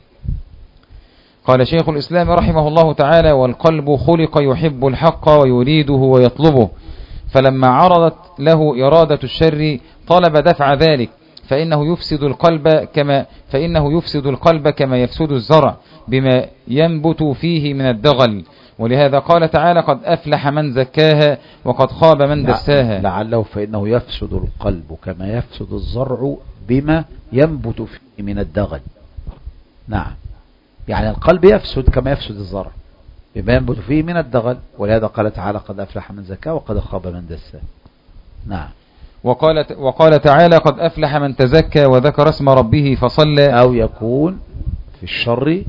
قال شيخ الإسلام رحمه الله تعالى: والقلب خلق يحب الحق ويريده ويطلبه، فلما عرضت له إرادة الشر طلب دفع ذلك، فإنه يفسد القلب كما فإنه يفسد القلب كما يفسد الزرع بما ينبت فيه من الدغل. ولهذا قال تعالى: قد أفلح من زكاها وقد خاب من دساها. لعله فإنه يفسد القلب كما يفسد الزرع بما ينبت فيه من الدغل. نعم، يعني القلب يفسد كما يفسد الزرع بما ينبت فيه من الدغل، ولهذا قال تعالى: قد أفلح من زكاها وقد خاب من دساها. نعم. وقال وقال تعالى: قد أفلح من تزكى وذكر اسم ربه فصلى. أو يكون في الشر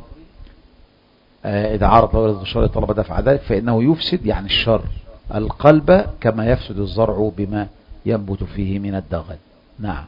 إذا عرض له الشر طلب دفع ذلك، فإنه يفسد يعني الشر القلب كما يفسد الزرع بما ينبت فيه من الدغل. نعم.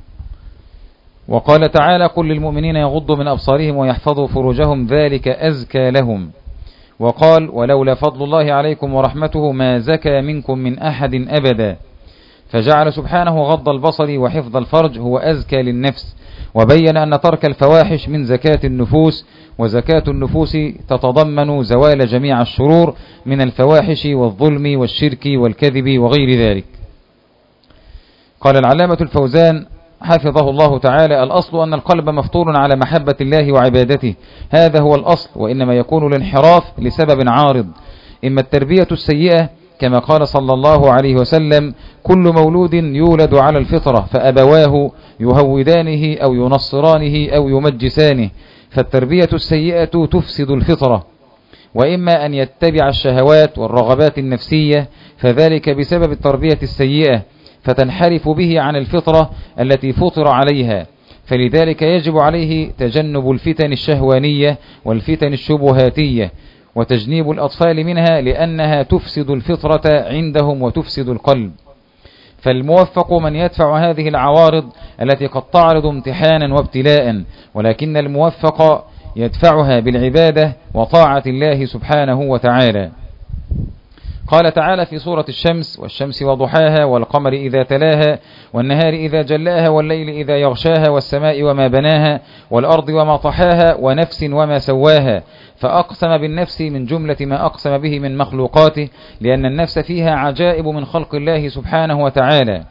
وقال تعالى: قل للمؤمنين يغضوا من أبصارهم ويحفظوا فروجهم ذلك أزكى لهم. وقال: ولولا فضل الله عليكم ورحمته ما زكى منكم من أحد أبدا. فجعل سبحانه غض البصر وحفظ الفرج هو أزكى للنفس، وبين أن ترك الفواحش من زكاة النفوس، وزكاة النفوس تتضمن زوال جميع الشرور من الفواحش والظلم والشرك والكذب وغير ذلك. قال العلامة الفوزان حفظه الله تعالى: الأصل أن القلب مفطور على محبة الله وعبادته، هذا هو الأصل، وإنما يكون الانحراف لسبب عارض، إما التربية السيئة كما قال صلى الله عليه وسلم: كل مولود يولد على الفطرة فأبواه يهودانه أو ينصرانه أو يمجسانه، فالتربية السيئة تفسد الفطرة، وإما أن يتبع الشهوات والرغبات النفسية، فذلك بسبب التربية السيئة، فتنحرف به عن الفطرة التي فطر عليها، فلذلك يجب عليه تجنب الفتن الشهوانية والفتن الشبهاتية، وتجنيب الأطفال منها، لأنها تفسد الفطرة عندهم وتفسد القلب. فالموفق من يدفع هذه العوارض التي قد تعرض امتحانا وابتلاء، ولكن الموفق يدفعها بالعبادة وطاعة الله سبحانه وتعالى. قال تعالى في سورة الشمس: والشمس وضحاها والقمر إذا تلاها والنهار إذا جلاها والليل إذا يغشاها والسماء وما بناها والأرض وما طحاها ونفس وما سواها، فأقسم بالنفس من جملة ما أقسم به من مخلوقاته، لأن النفس فيها عجائب من خلق الله سبحانه وتعالى.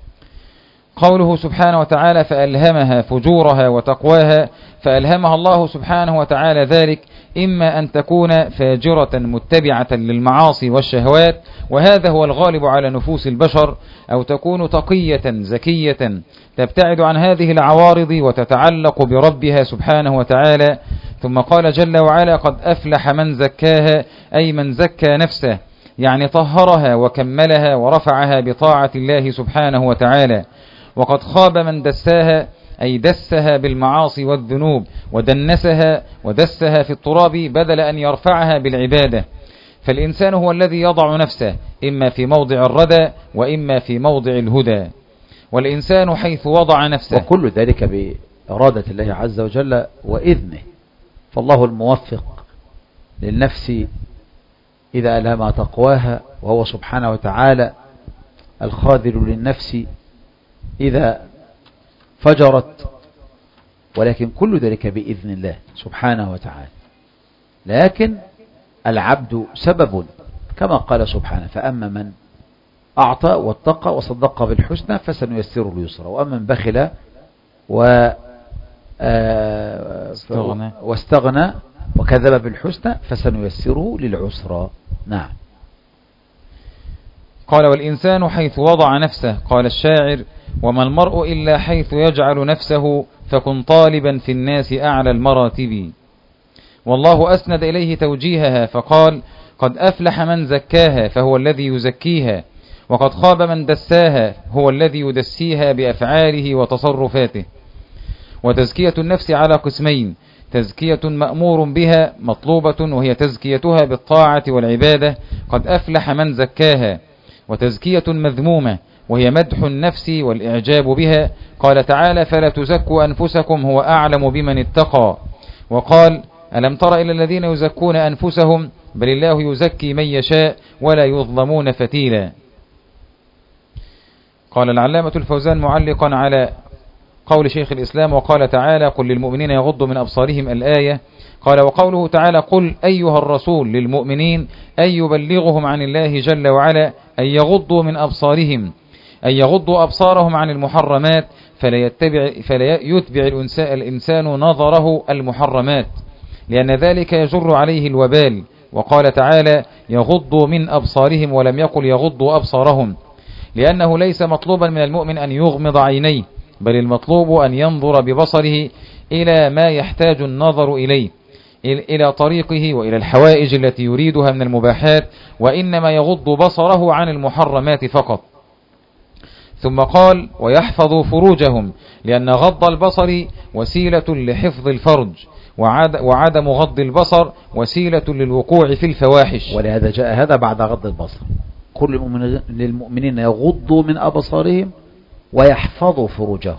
قوله سبحانه وتعالى: فألهمها فجورها وتقواها، فألهمها الله سبحانه وتعالى ذلك، إما أن تكون فاجرة متبعة للمعاصي والشهوات، وهذا هو الغالب على نفوس البشر، أو تكون تقية زكية تبتعد عن هذه العوارض وتتعلق بربها سبحانه وتعالى. ثم قال جل وعلا: قد أفلح من زكاها، أي من زكى نفسه، يعني طهرها وكملها ورفعها بطاعة الله سبحانه وتعالى. وقد خاب من دساها، أي دسها بالمعاصي والذنوب ودنسها ودسها في التراب بدل أن يرفعها بالعبادة. فالإنسان هو الذي يضع نفسه إما في موضع الردى وإما في موضع الهدى، والإنسان حيث وضع نفسه، وكل ذلك بإرادة الله عز وجل وإذنه. فالله الموفق للنفس إذا ألهمها تقواها، وهو سبحانه وتعالى الخاذل للنفس إذا فجرت، ولكن كل ذلك بإذن الله سبحانه وتعالى. لكن العبد سبب، كما قال سبحانه: فأما من أعطى واتقى وصدق بالحسنى فسنيسره اليسرى، وأما من بخل و واستغنى. واستغنى وكذب بالحسنى فسنيسره للعسرى. نعم. قال: والإنسان حيث وضع نفسه. قال الشاعر: وما المرء إلا حيث يجعل نفسه، فكن طالبا في الناس أعلى المراتب. والله أسند إليه توجيهها فقال: قد أفلح من زكاها فهو الذي يزكيها، وقد خاب من دساها هو الذي يدسيها بأفعاله وتصرفاته. وتزكية النفس على قسمين: تزكية مأمور بها مطلوبة وهي تزكيتها بالطاعة والعبادة، قد أفلح من زكاها، وتزكية مذمومة وهي مدح النفس والإعجاب بها. قال تعالى: فلا تزكوا أنفسكم هو أعلم بمن اتقى. وقال: ألم تر إلى الذين يزكون أنفسهم بل الله يزكي من يشاء ولا يظلمون فتيلا. قال العلامة الفوزان معلقا على قول شيخ الإسلام: وقال تعالى: قل للمؤمنين يغضوا من أبصارهم الآية. قال: وقوله تعالى: قل أيها الرسول للمؤمنين أن يبلغهم عن الله جل وعلا أن يغضوا من أبصارهم، أن يغضوا أبصارهم عن المحرمات، فلا يتبع, فلا يتبع الإنسان نظره المحرمات، لأن ذلك يجر عليه الوبال. وقال تعالى: يغضوا من أبصارهم، ولم يقل يغضوا أبصارهم، لأنه ليس مطلوبا من المؤمن أن يغمض عينيه، بل المطلوب أن ينظر ببصره إلى ما يحتاج النظر إليه، إلى طريقه وإلى الحوائج التي يريدها من المباحات، وإنما يغض بصره عن المحرمات فقط. ثم قال: ويحفظوا فروجهم، لأن غض البصر وسيلة لحفظ الفرج، وعدم غض البصر وسيلة للوقوع في الفواحش. ولهذا جاء هذا بعد غض البصر. كل للمؤمنين يغضوا من أبصارهم ويحفظوا فروجهم،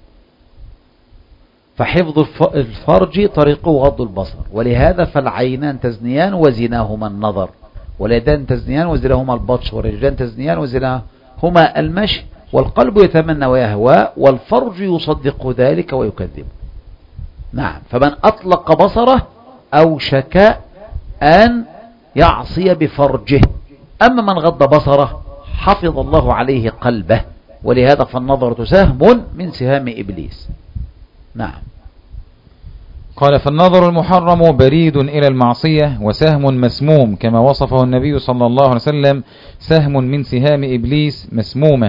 فحفظ الفرج طريقه غض البصر. ولهذا فالعينان تزنيان وزناهما النظر، واليدان تزنيان وزناهما البطش، والرجلان تزنيان وزناهما المشي، والقلب يتمنى ويهوى، والفرج يصدق ذلك ويكذب. نعم، فمن أطلق بصره أوشك أن يعصي بفرجه، أما من غض بصره حفظ الله عليه قلبه. ولهذا فالنظرة سهم من سهام إبليس. نعم. قال: فالنظر المحرم بريد إلى المعصية وسهم مسموم، كما وصفه النبي صلى الله عليه وسلم: سهم من سهام إبليس مسمومة.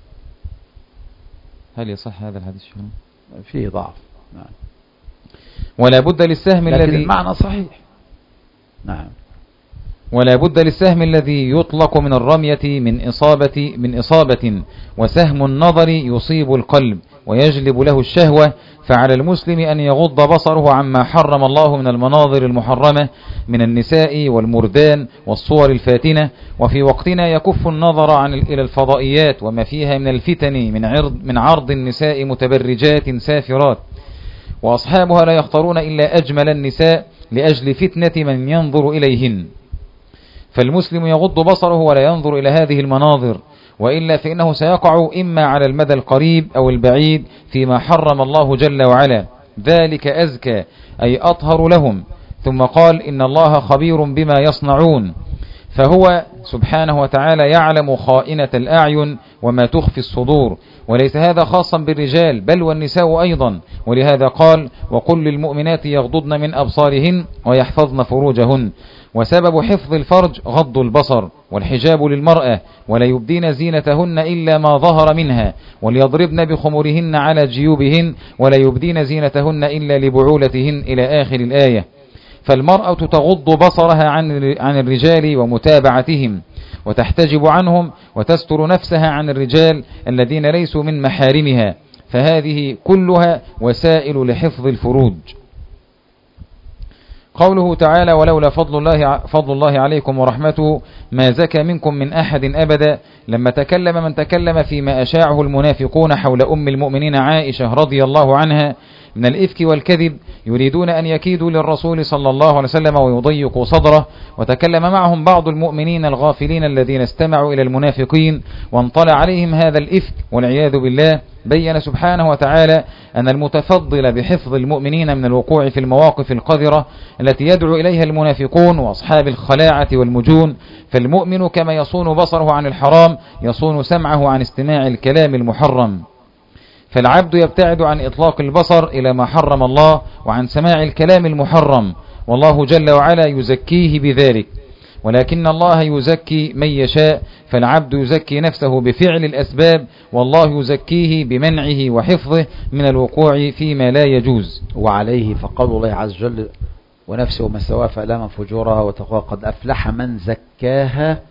هل يصح هذا الحديث؟ فيه ضعف. نعم. ولا بد للسهم لكن الذي المعنى صحيح. نعم. ولا بد للسهم الذي يطلق من الرمية من إصابة من إصابة وسهم النظر يصيب القلب ويجلب له الشهوة، فعلى المسلم أن يغض بصره عما حرم الله من المناظر المحرمة من النساء والمردان والصور الفاتنة، وفي وقتنا يكف النظر عن إلى الفضائيات وما فيها من الفتن من عرض, من عرض النساء متبرجات سافرات، وأصحابها لا يختارون إلا أجمل النساء لأجل فتنة من ينظر إليهن. فالمسلم يغض بصره ولا ينظر إلى هذه المناظر، وإلا فإنه سيقع إما على المدى القريب أو البعيد فيما حرم الله جل وعلا، ذلك أزكى أي أطهر لهم. ثم قال: إن الله خبير بما يصنعون، فهو سبحانه وتعالى يعلم خائنة الأعين وما تخفي الصدور، وليس هذا خاصا بالرجال بل والنساء أيضا. ولهذا قال: وقل للمؤمنات يغضضن من أبصارهن ويحفظن فروجهن. وسبب حفظ الفرج غض البصر والحجاب للمرأة، ولا يبدين زينتهن إلا ما ظهر منها، وليضربن بخمرهن على جيوبهن، ولا يبدين زينتهن إلا لبعولتهن إلى آخر الآية. فالمرأة تغض بصرها عن عن الرجال ومتابعتهم، وتحتجب عنهم، وتستر نفسها عن الرجال الذين ليسوا من محارمها، فهذه كلها وسائل لحفظ الفروج. قوله تعالى: ولولا فضل الله, فضل الله عليكم ورحمته ما زكى منكم من أحد أبدا، لما تكلم من تكلم فيما أشاعه المنافقون حول أم المؤمنين عائشة رضي الله عنها من الإفك والكذب، يريدون أن يكيدوا للرسول صلى الله عليه وسلم ويضيقوا صدره. وتكلم معهم بعض المؤمنين الغافلين الذين استمعوا إلى المنافقين وانطلع عليهم هذا الإفك والعياذ بالله. بين سبحانه وتعالى أن المتفضل بحفظ المؤمنين من الوقوع في المواقف القذرة التي يدعو إليها المنافقون وأصحاب الخلاعة والمجون. فالمؤمن كما يصون بصره عن الحرام يصون سمعه عن استماع الكلام المحرم. فالعبد يبتعد عن إطلاق البصر إلى ما حرم الله وعن سماع الكلام المحرم، والله جل وعلا يزكيه بذلك. ولكن الله يزكي من يشاء، فالعبد يزكي نفسه بفعل الأسباب، والله يزكيه بمنعه وحفظه من الوقوع فيما لا يجوز. وعليه فقال الله عز وجل: ونفسه وما سواها فألام فجورها وتقوى قد أفلح من زكاها.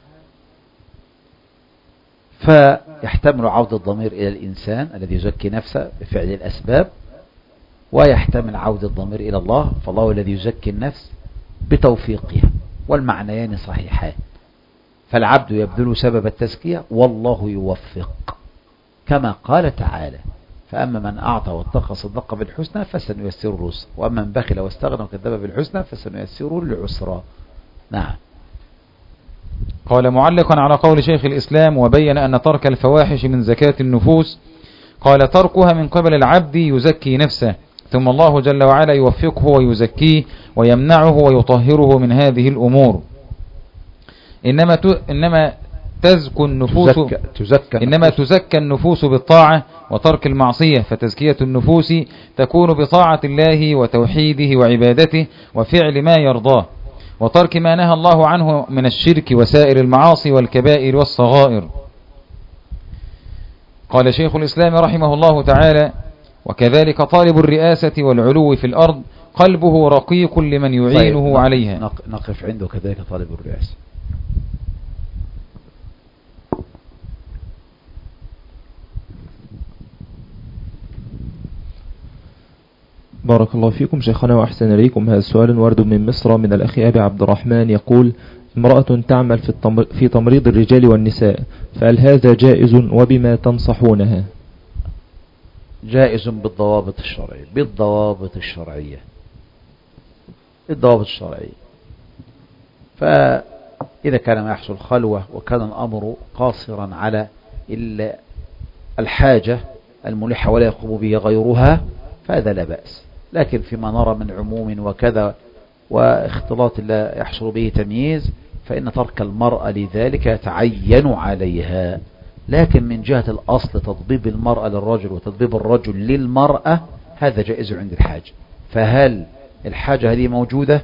فيحتمل عودة الضمير إلى الإنسان الذي يزكي نفسه بفعل الأسباب، ويحتمل عودة الضمير إلى الله، فالله الذي يزكي النفس بتوفيقها، والمعنيان صحيحان. فالعبد يبذل سبب التزكية والله يوفق، كما قال تعالى: فأما من أعطى واتقى صدق بالحسنى فسنيسره لليسرى، وأما من بخل واستغنى وكذب بالحسنى فسنيسره للعسرى. نعم. قال معلقا على قول شيخ الإسلام: وبين أن ترك الفواحش من زكاة النفوس، قال: تركها من قبل العبد يزكي نفسه، ثم الله جل وعلا يوفقه ويزكيه ويمنعه ويطهره من هذه الأمور. إنما إنما تزكى النفوس تزكى تزكى إنما النفوس. تزكى النفوس بالطاعة وترك المعصية، فتزكية النفوس تكون بطاعة الله وتوحيده وعبادته وفعل ما يرضاه، وترك ما نهى الله عنه من الشرك وسائر المعاصي والكبائر والصغائر. قال شيخ الإسلام رحمه الله تعالى: وكذلك طالب الرئاسة والعلو في الأرض قلبه رقيق لمن يعينه طيب عليها. نقف عنده. كذلك طالب الرئاسة. بارك الله فيكم شيخنا وأحسن إليكم. هذا السؤال ورد من مصر من الأخ أبي عبد الرحمن، يقول: امرأة تعمل في, في تمريض الرجال والنساء، فهل هذا جائز وبما تنصحونها؟ جائز بالضوابط الشرعية. بالضوابط الشرعية بالضوابط الشرعية. فإذا كان ما يحصل خلوة وكان الأمر قاصرا على الحاجة الملحة ولا يقوم به غيرها فهذا لا بأس. لكن فيما نرى من عموم وكذا واختلاط لا يحصل به تمييز، فإن ترك المرأة لذلك يتعين عليها. لكن من جهة الأصل تطبيب المرأة للرجل وتطبيب الرجل للمرأة هذا جائز عند الحاجة. فهل الحاجة هذه موجودة؟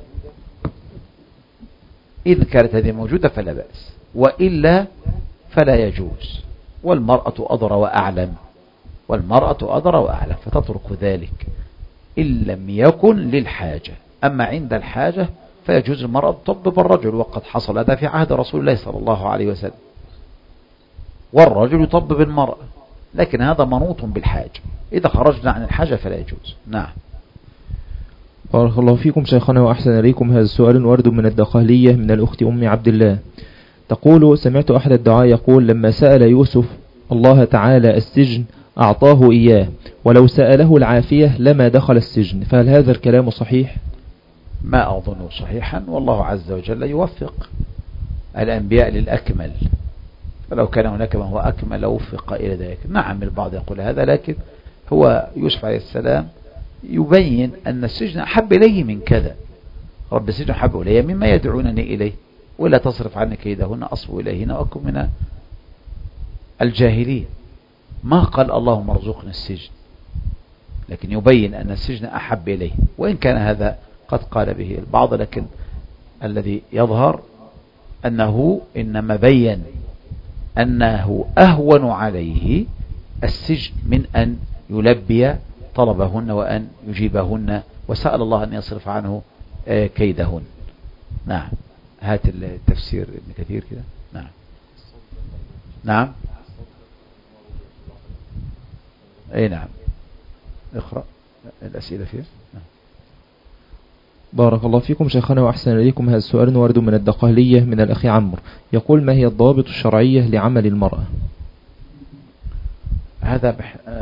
إذ كانت هذه موجودة فلا بأس، وإلا فلا يجوز. والمرأة أضرى وأعلم والمرأة أضرى وأعلم فتترك ذلك إن لم يكن للحاجة. أما عند الحاجة فيجوز المرأة تطبب الرجل، وقد حصل هذا في عهد رسول الله صلى الله عليه وسلم، والرجل يطبب المرأة، لكن هذا منوط بالحاجة. إذا خرجنا عن الحاجة فلا يجوز. نعم. بارك الله فيكم شيخنا وأحسن إليكم. هذا السؤال ورد من الدقهلية من الأخت أم عبد الله، تقول: سمعت أحد الدعاء يقول: لما سأل يوسف الله تعالى السجن أعطاه إياه، ولو سأله العافية لما دخل السجن، فهل هذا الكلام صحيح؟ ما أظنه صحيحا، والله عز وجل يوفق الأنبياء للأكمل، فلو كان هناك ما هو أكمل لوفق إلى ذلك. نعم البعض يقول هذا، لكن هو يوسف عليه السلام يبين أن السجن أحب إليه من كذا. رب السجن أحب إليه مما يدعونني إليه، ولا تصرف عني كيدهن أصب إليهن وأكن من الجاهلين. ما قال اللهم ارزقنا السجن، لكن يبين أن السجن أحب إليه، وإن كان هذا قد قال به البعض، لكن الذي يظهر أنه إنما بين أنه أهون عليه السجن من أن يلبي طلبهن وأن يجيبهن، وسأل الله أن يصرف عنه كيدهن. نعم. هات التفسير ابن كثير كده. نعم. نعم. أي نعم. اقرأ الأسئلة فيها. نعم. بارك الله فيكم شيخنا وأحسن إليكم. هذا السؤال ورد من الدقهلية من الأخ عمرو، يقول: ما هي الضوابط الشرعية لعمل المرأة؟ هذا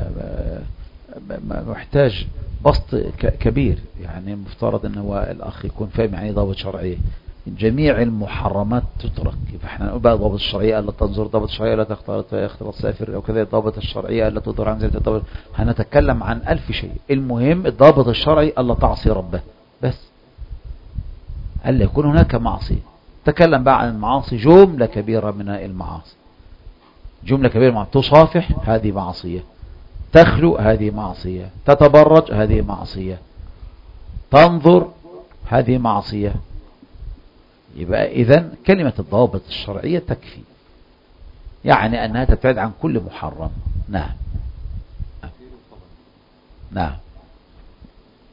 محتاج بسط كبير، يعني مفترض أنه الأخ يكون فاهم يعني ضابط شرعية. جميع المحرمات تترك، فاحنا نقول بقى ضابط الشرعية ألا تنظر، ضابط الشرعية لا تختلط اختلاط سافر أو كذا، الضابط الشرعية ألا تضر عن زيادة الضابط. هنتكلم عن ألف شيء، المهم الضابط الشرعي ألا تعصي ربه بس، ألا يكون هناك معصية. تكلم بقى عن المعاصي، جملة كبيرة من المعاصي، جملة كبيرة من تصافح هذه معصية، تخلو هذه معصية، تتبرج هذه معصية، تنظر هذه معصية. يبقى إذن كلمة الضوابط الشرعية تكفي، يعني أنها تبتعد عن كل محرم. نعم. نعم.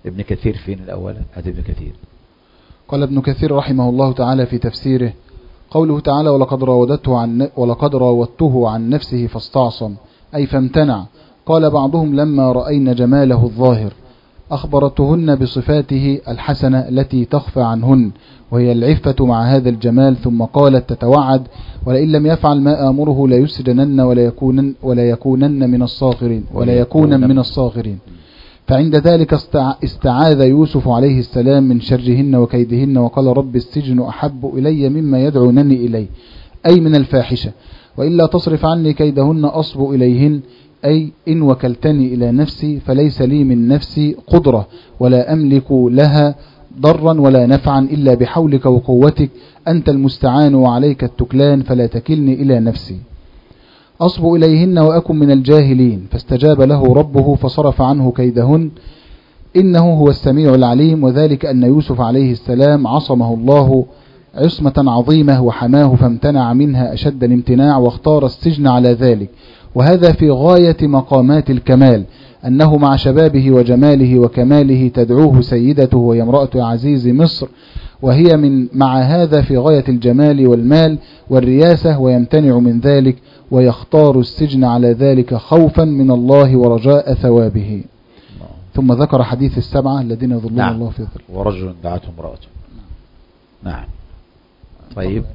ابن كثير فين الأول؟ هذا ابن كثير. قال ابن كثير رحمه الله تعالى في تفسيره قوله تعالى ولقد راودته عن ولقد راودته عن نفسه فاستعصم أي فامتنع. قال بعضهم لما رأينا جماله الظاهر أخبرتهن بصفاته الحسنة التي تخفى عنهن وهي العفة مع هذا الجمال، ثم قالت تتوعد ولئن لم يفعل ما آمره لا يسجنن ولا يكونن, ولا يكونن من الصاغرين ولا يكون من الصاغرين. فعند ذلك استعاذ يوسف عليه السلام من شرهن وكيدهن وقال رب السجن أحب إلي مما يدعونني إليه أي من الفاحشة، وإلا تصرف عني كيدهن أصب إليهن أي إن وكلتني إلى نفسي فليس لي من نفسي قدرة ولا أملك لها ضرا ولا نفعا إلا بحولك وقوتك، أنت المستعان وعليك التكلان فلا تكلني إلى نفسي. أصب إليهن وأكن من الجاهلين، فاستجاب له ربه فصرف عنه كيدهن إنه هو السميع العليم، وذلك أن يوسف عليه السلام عصمه الله عصمة عظيمة وحماه فامتنع منها أشد الامتناع واختار السجن على ذلك، وهذا في غاية مقامات الكمال، أنه مع شبابه وجماله وكماله تدعوه سيدته وهي امرأة عزيز مصر، وهي من مع هذا في غاية الجمال والمال والرياسة، ويمتنع من ذلك ويختار السجن على ذلك خوفا من الله ورجاء ثوابه. ثم ذكر حديث السبعة الذين يظلون نعم. الله في ظل ورجل دعته امرأته. نعم. طيب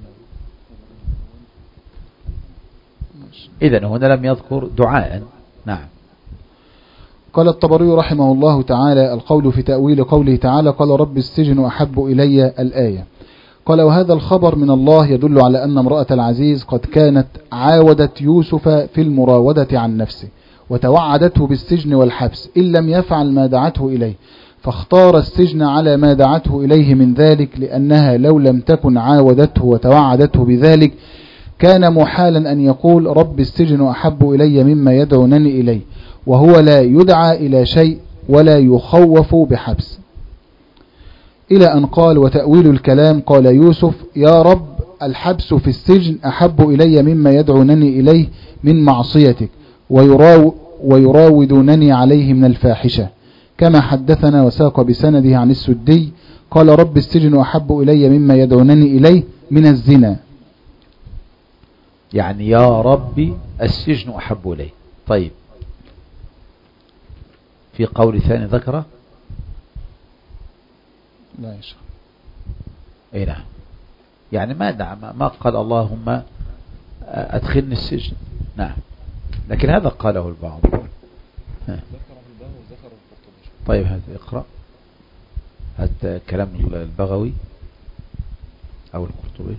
إذن هنا لم يذكر دعاء. نعم. قال الطبري رحمه الله تعالى القول في تأويل قوله تعالى قال رب السجن أحب إلي الآية. قال وهذا الخبر من الله يدل على أن امرأة العزيز قد كانت عاودت يوسف في المراودة عن نفسه وتوعدته بالسجن والحبس إن لم يفعل ما دعته إليه، فاختار السجن على ما دعته إليه من ذلك، لأنها لو لم تكن عاودته وتوعدته بذلك كان محالا أن يقول رب السجن أحب إلي مما يدعونني إليه، وهو لا يدعى إلى شيء ولا يخوف بحبس. إلى أن قال وتأويل الكلام قال يوسف يا رب الحبس في السجن أحب إلي مما يدعونني إليه من معصيتك ويراو ويراودونني عليه من الفاحشة، كما حدثنا وساق بسنده عن السدي قال رب السجن أحب إلي مما يدعونني إليه من الزنا. يعني يا ربي السجن أحب إليه. طيب في قول ثاني ذكره؟ لا يا شيخ. اي نعم، يعني ما دعم ما قال اللهم أدخلني السجن. نعم، لكن هذا قاله البعض. طيب هذا اقرأ هذا كلام البغوي أو القرطبي.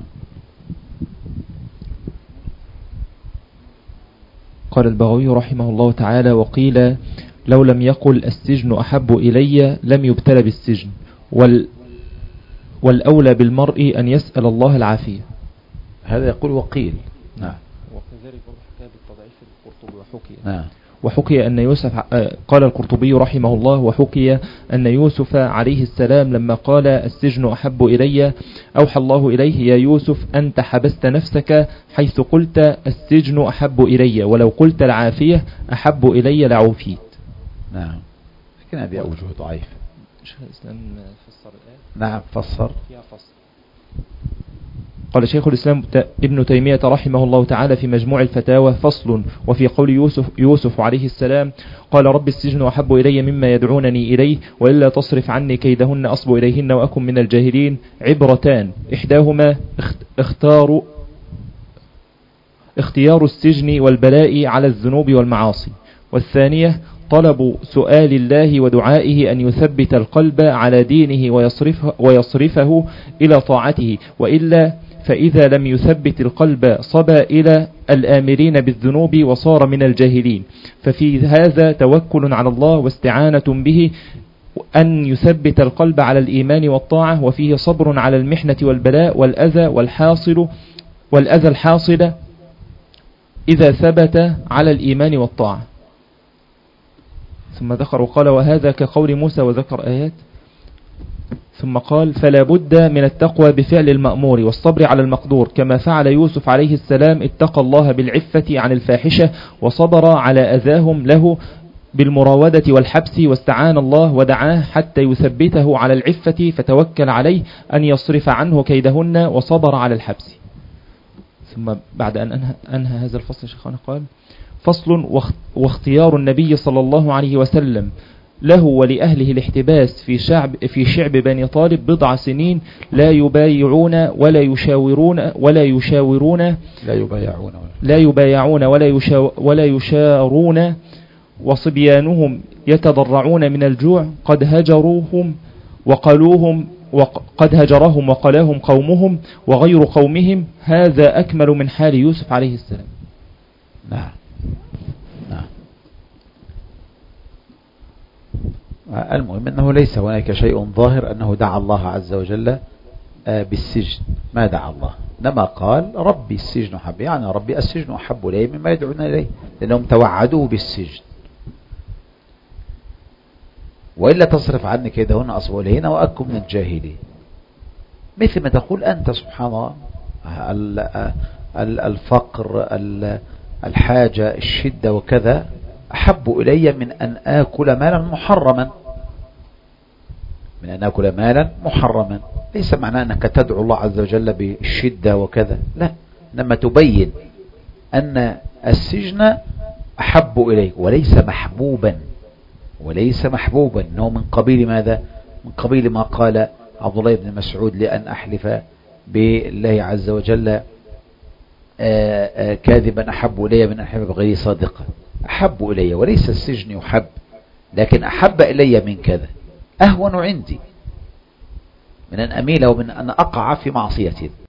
قال البغوي رحمه الله تعالى وقيل لو لم يقل السجن أحب إلي لم يبتلى بالسجن، وال والأولى بالمرء أن يسأل الله العافية. هذا يقول وقيل. نعم. وكذلك حكى بالتضعيف القرطبي وحكي. نعم. وحكي أن يوسف قال القرطبي رحمه الله وحكي أن يوسف عليه السلام لما قال السجن أحب إلي أوحى الله إليه يا يوسف أنت حبست نفسك حيث قلت السجن أحب إلي، ولو قلت العافية أحب إلي لعوفيت. نعم، لكن هذه أوجه ضعيف. شيخ الإسلام فسر الآية. نعم فسر. قال شيخ الإسلام ابن تيمية رحمه الله تعالى في مجموع الفتاوى فصل وفي قول يوسف, يوسف عليه السلام قال رب السجن أحب إلي مما يدعونني إليه وإلا تصرف عني كيدهن أصب إليهن وأكن من الجاهلين عبرتان، إحداهما اختار اختيار السجن والبلاء على الذنوب والمعاصي، والثانية طلب سؤال الله ودعائه أن يثبت القلب على دينه ويصرفه, ويصرفه إلى طاعته، وإلا فإذا لم يثبت القلب صبى إلى الآمرين بالذنوب وصار من الجاهلين. ففي هذا توكل على الله واستعانة به أن يثبت القلب على الإيمان والطاعة، وفيه صبر على المحنة والبلاء والأذى والحاصل والأذى الحاصل إذا ثبت على الإيمان والطاعة. ثم ذكر وقال وهذا كقول موسى وذكر آيات. ثم قال فلا بد من التقوى بفعل المأمور والصبر على المقدور، كما فعل يوسف عليه السلام اتقى الله بالعفة عن الفاحشة وصبر على أذاهم له بالمراودة والحبس، واستعان الله ودعاه حتى يثبته على العفة، فتوكل عليه أن يصرف عنه كيدهن وصبر على الحبس. ثم بعد أن أنهى, أنهى هذا الفصل شيخنا قال: فصل واختيار النبي صلى الله عليه وسلم له ولأهله الاحتباس في شعب في شعب بني طالب بضع سنين لا يبايعون ولا يشاورون ولا يشاورون لا يبايعون لا يبايعون ولا يشاو ولا يشارون، وصبيانهم يتضرعون من الجوع، قد هجروهم وقالوهم وقد هجرهم وقلاهم قومهم وغير قومهم، هذا أكمل من حال يوسف عليه السلام. نعم نعم. المهم أنه ليس هناك شيء ظاهر أنه دعا الله عز وجل بالسجن، ما دعا الله، إنما قال ربي السجن حب، يعني ربي السجن أحب إليه مما يدعون إليه، لأنهم توعدوه بالسجن. وإلا تصرف عني كيدهن أصب إليهن وأكن من الجاهلين، مثل ما تقول أنت سبحان الله، الفقر، الحاجة، الشدة وكذا أحب إلي من أن آكل مالا محرما، من أن آكل مالا محرما. ليس معناه أنك تدعو الله عز وجل بالشدة وكذا، لا، إنما تبين أن السجن أحب إليك وليس محبوبا، وليس محبوبا، إنه من قبيل ماذا؟ من قبيل ما قال عبد الله بن مسعود: لأن أحلف بالله عز وجل كاذبا أحب إلي من أن أحلف بغير صادقا. أحب إلي، وليس السجن يحب، لكن أحب إلي من كذا، أهون عندي من أن أميل ومن أن أقع في معصيته.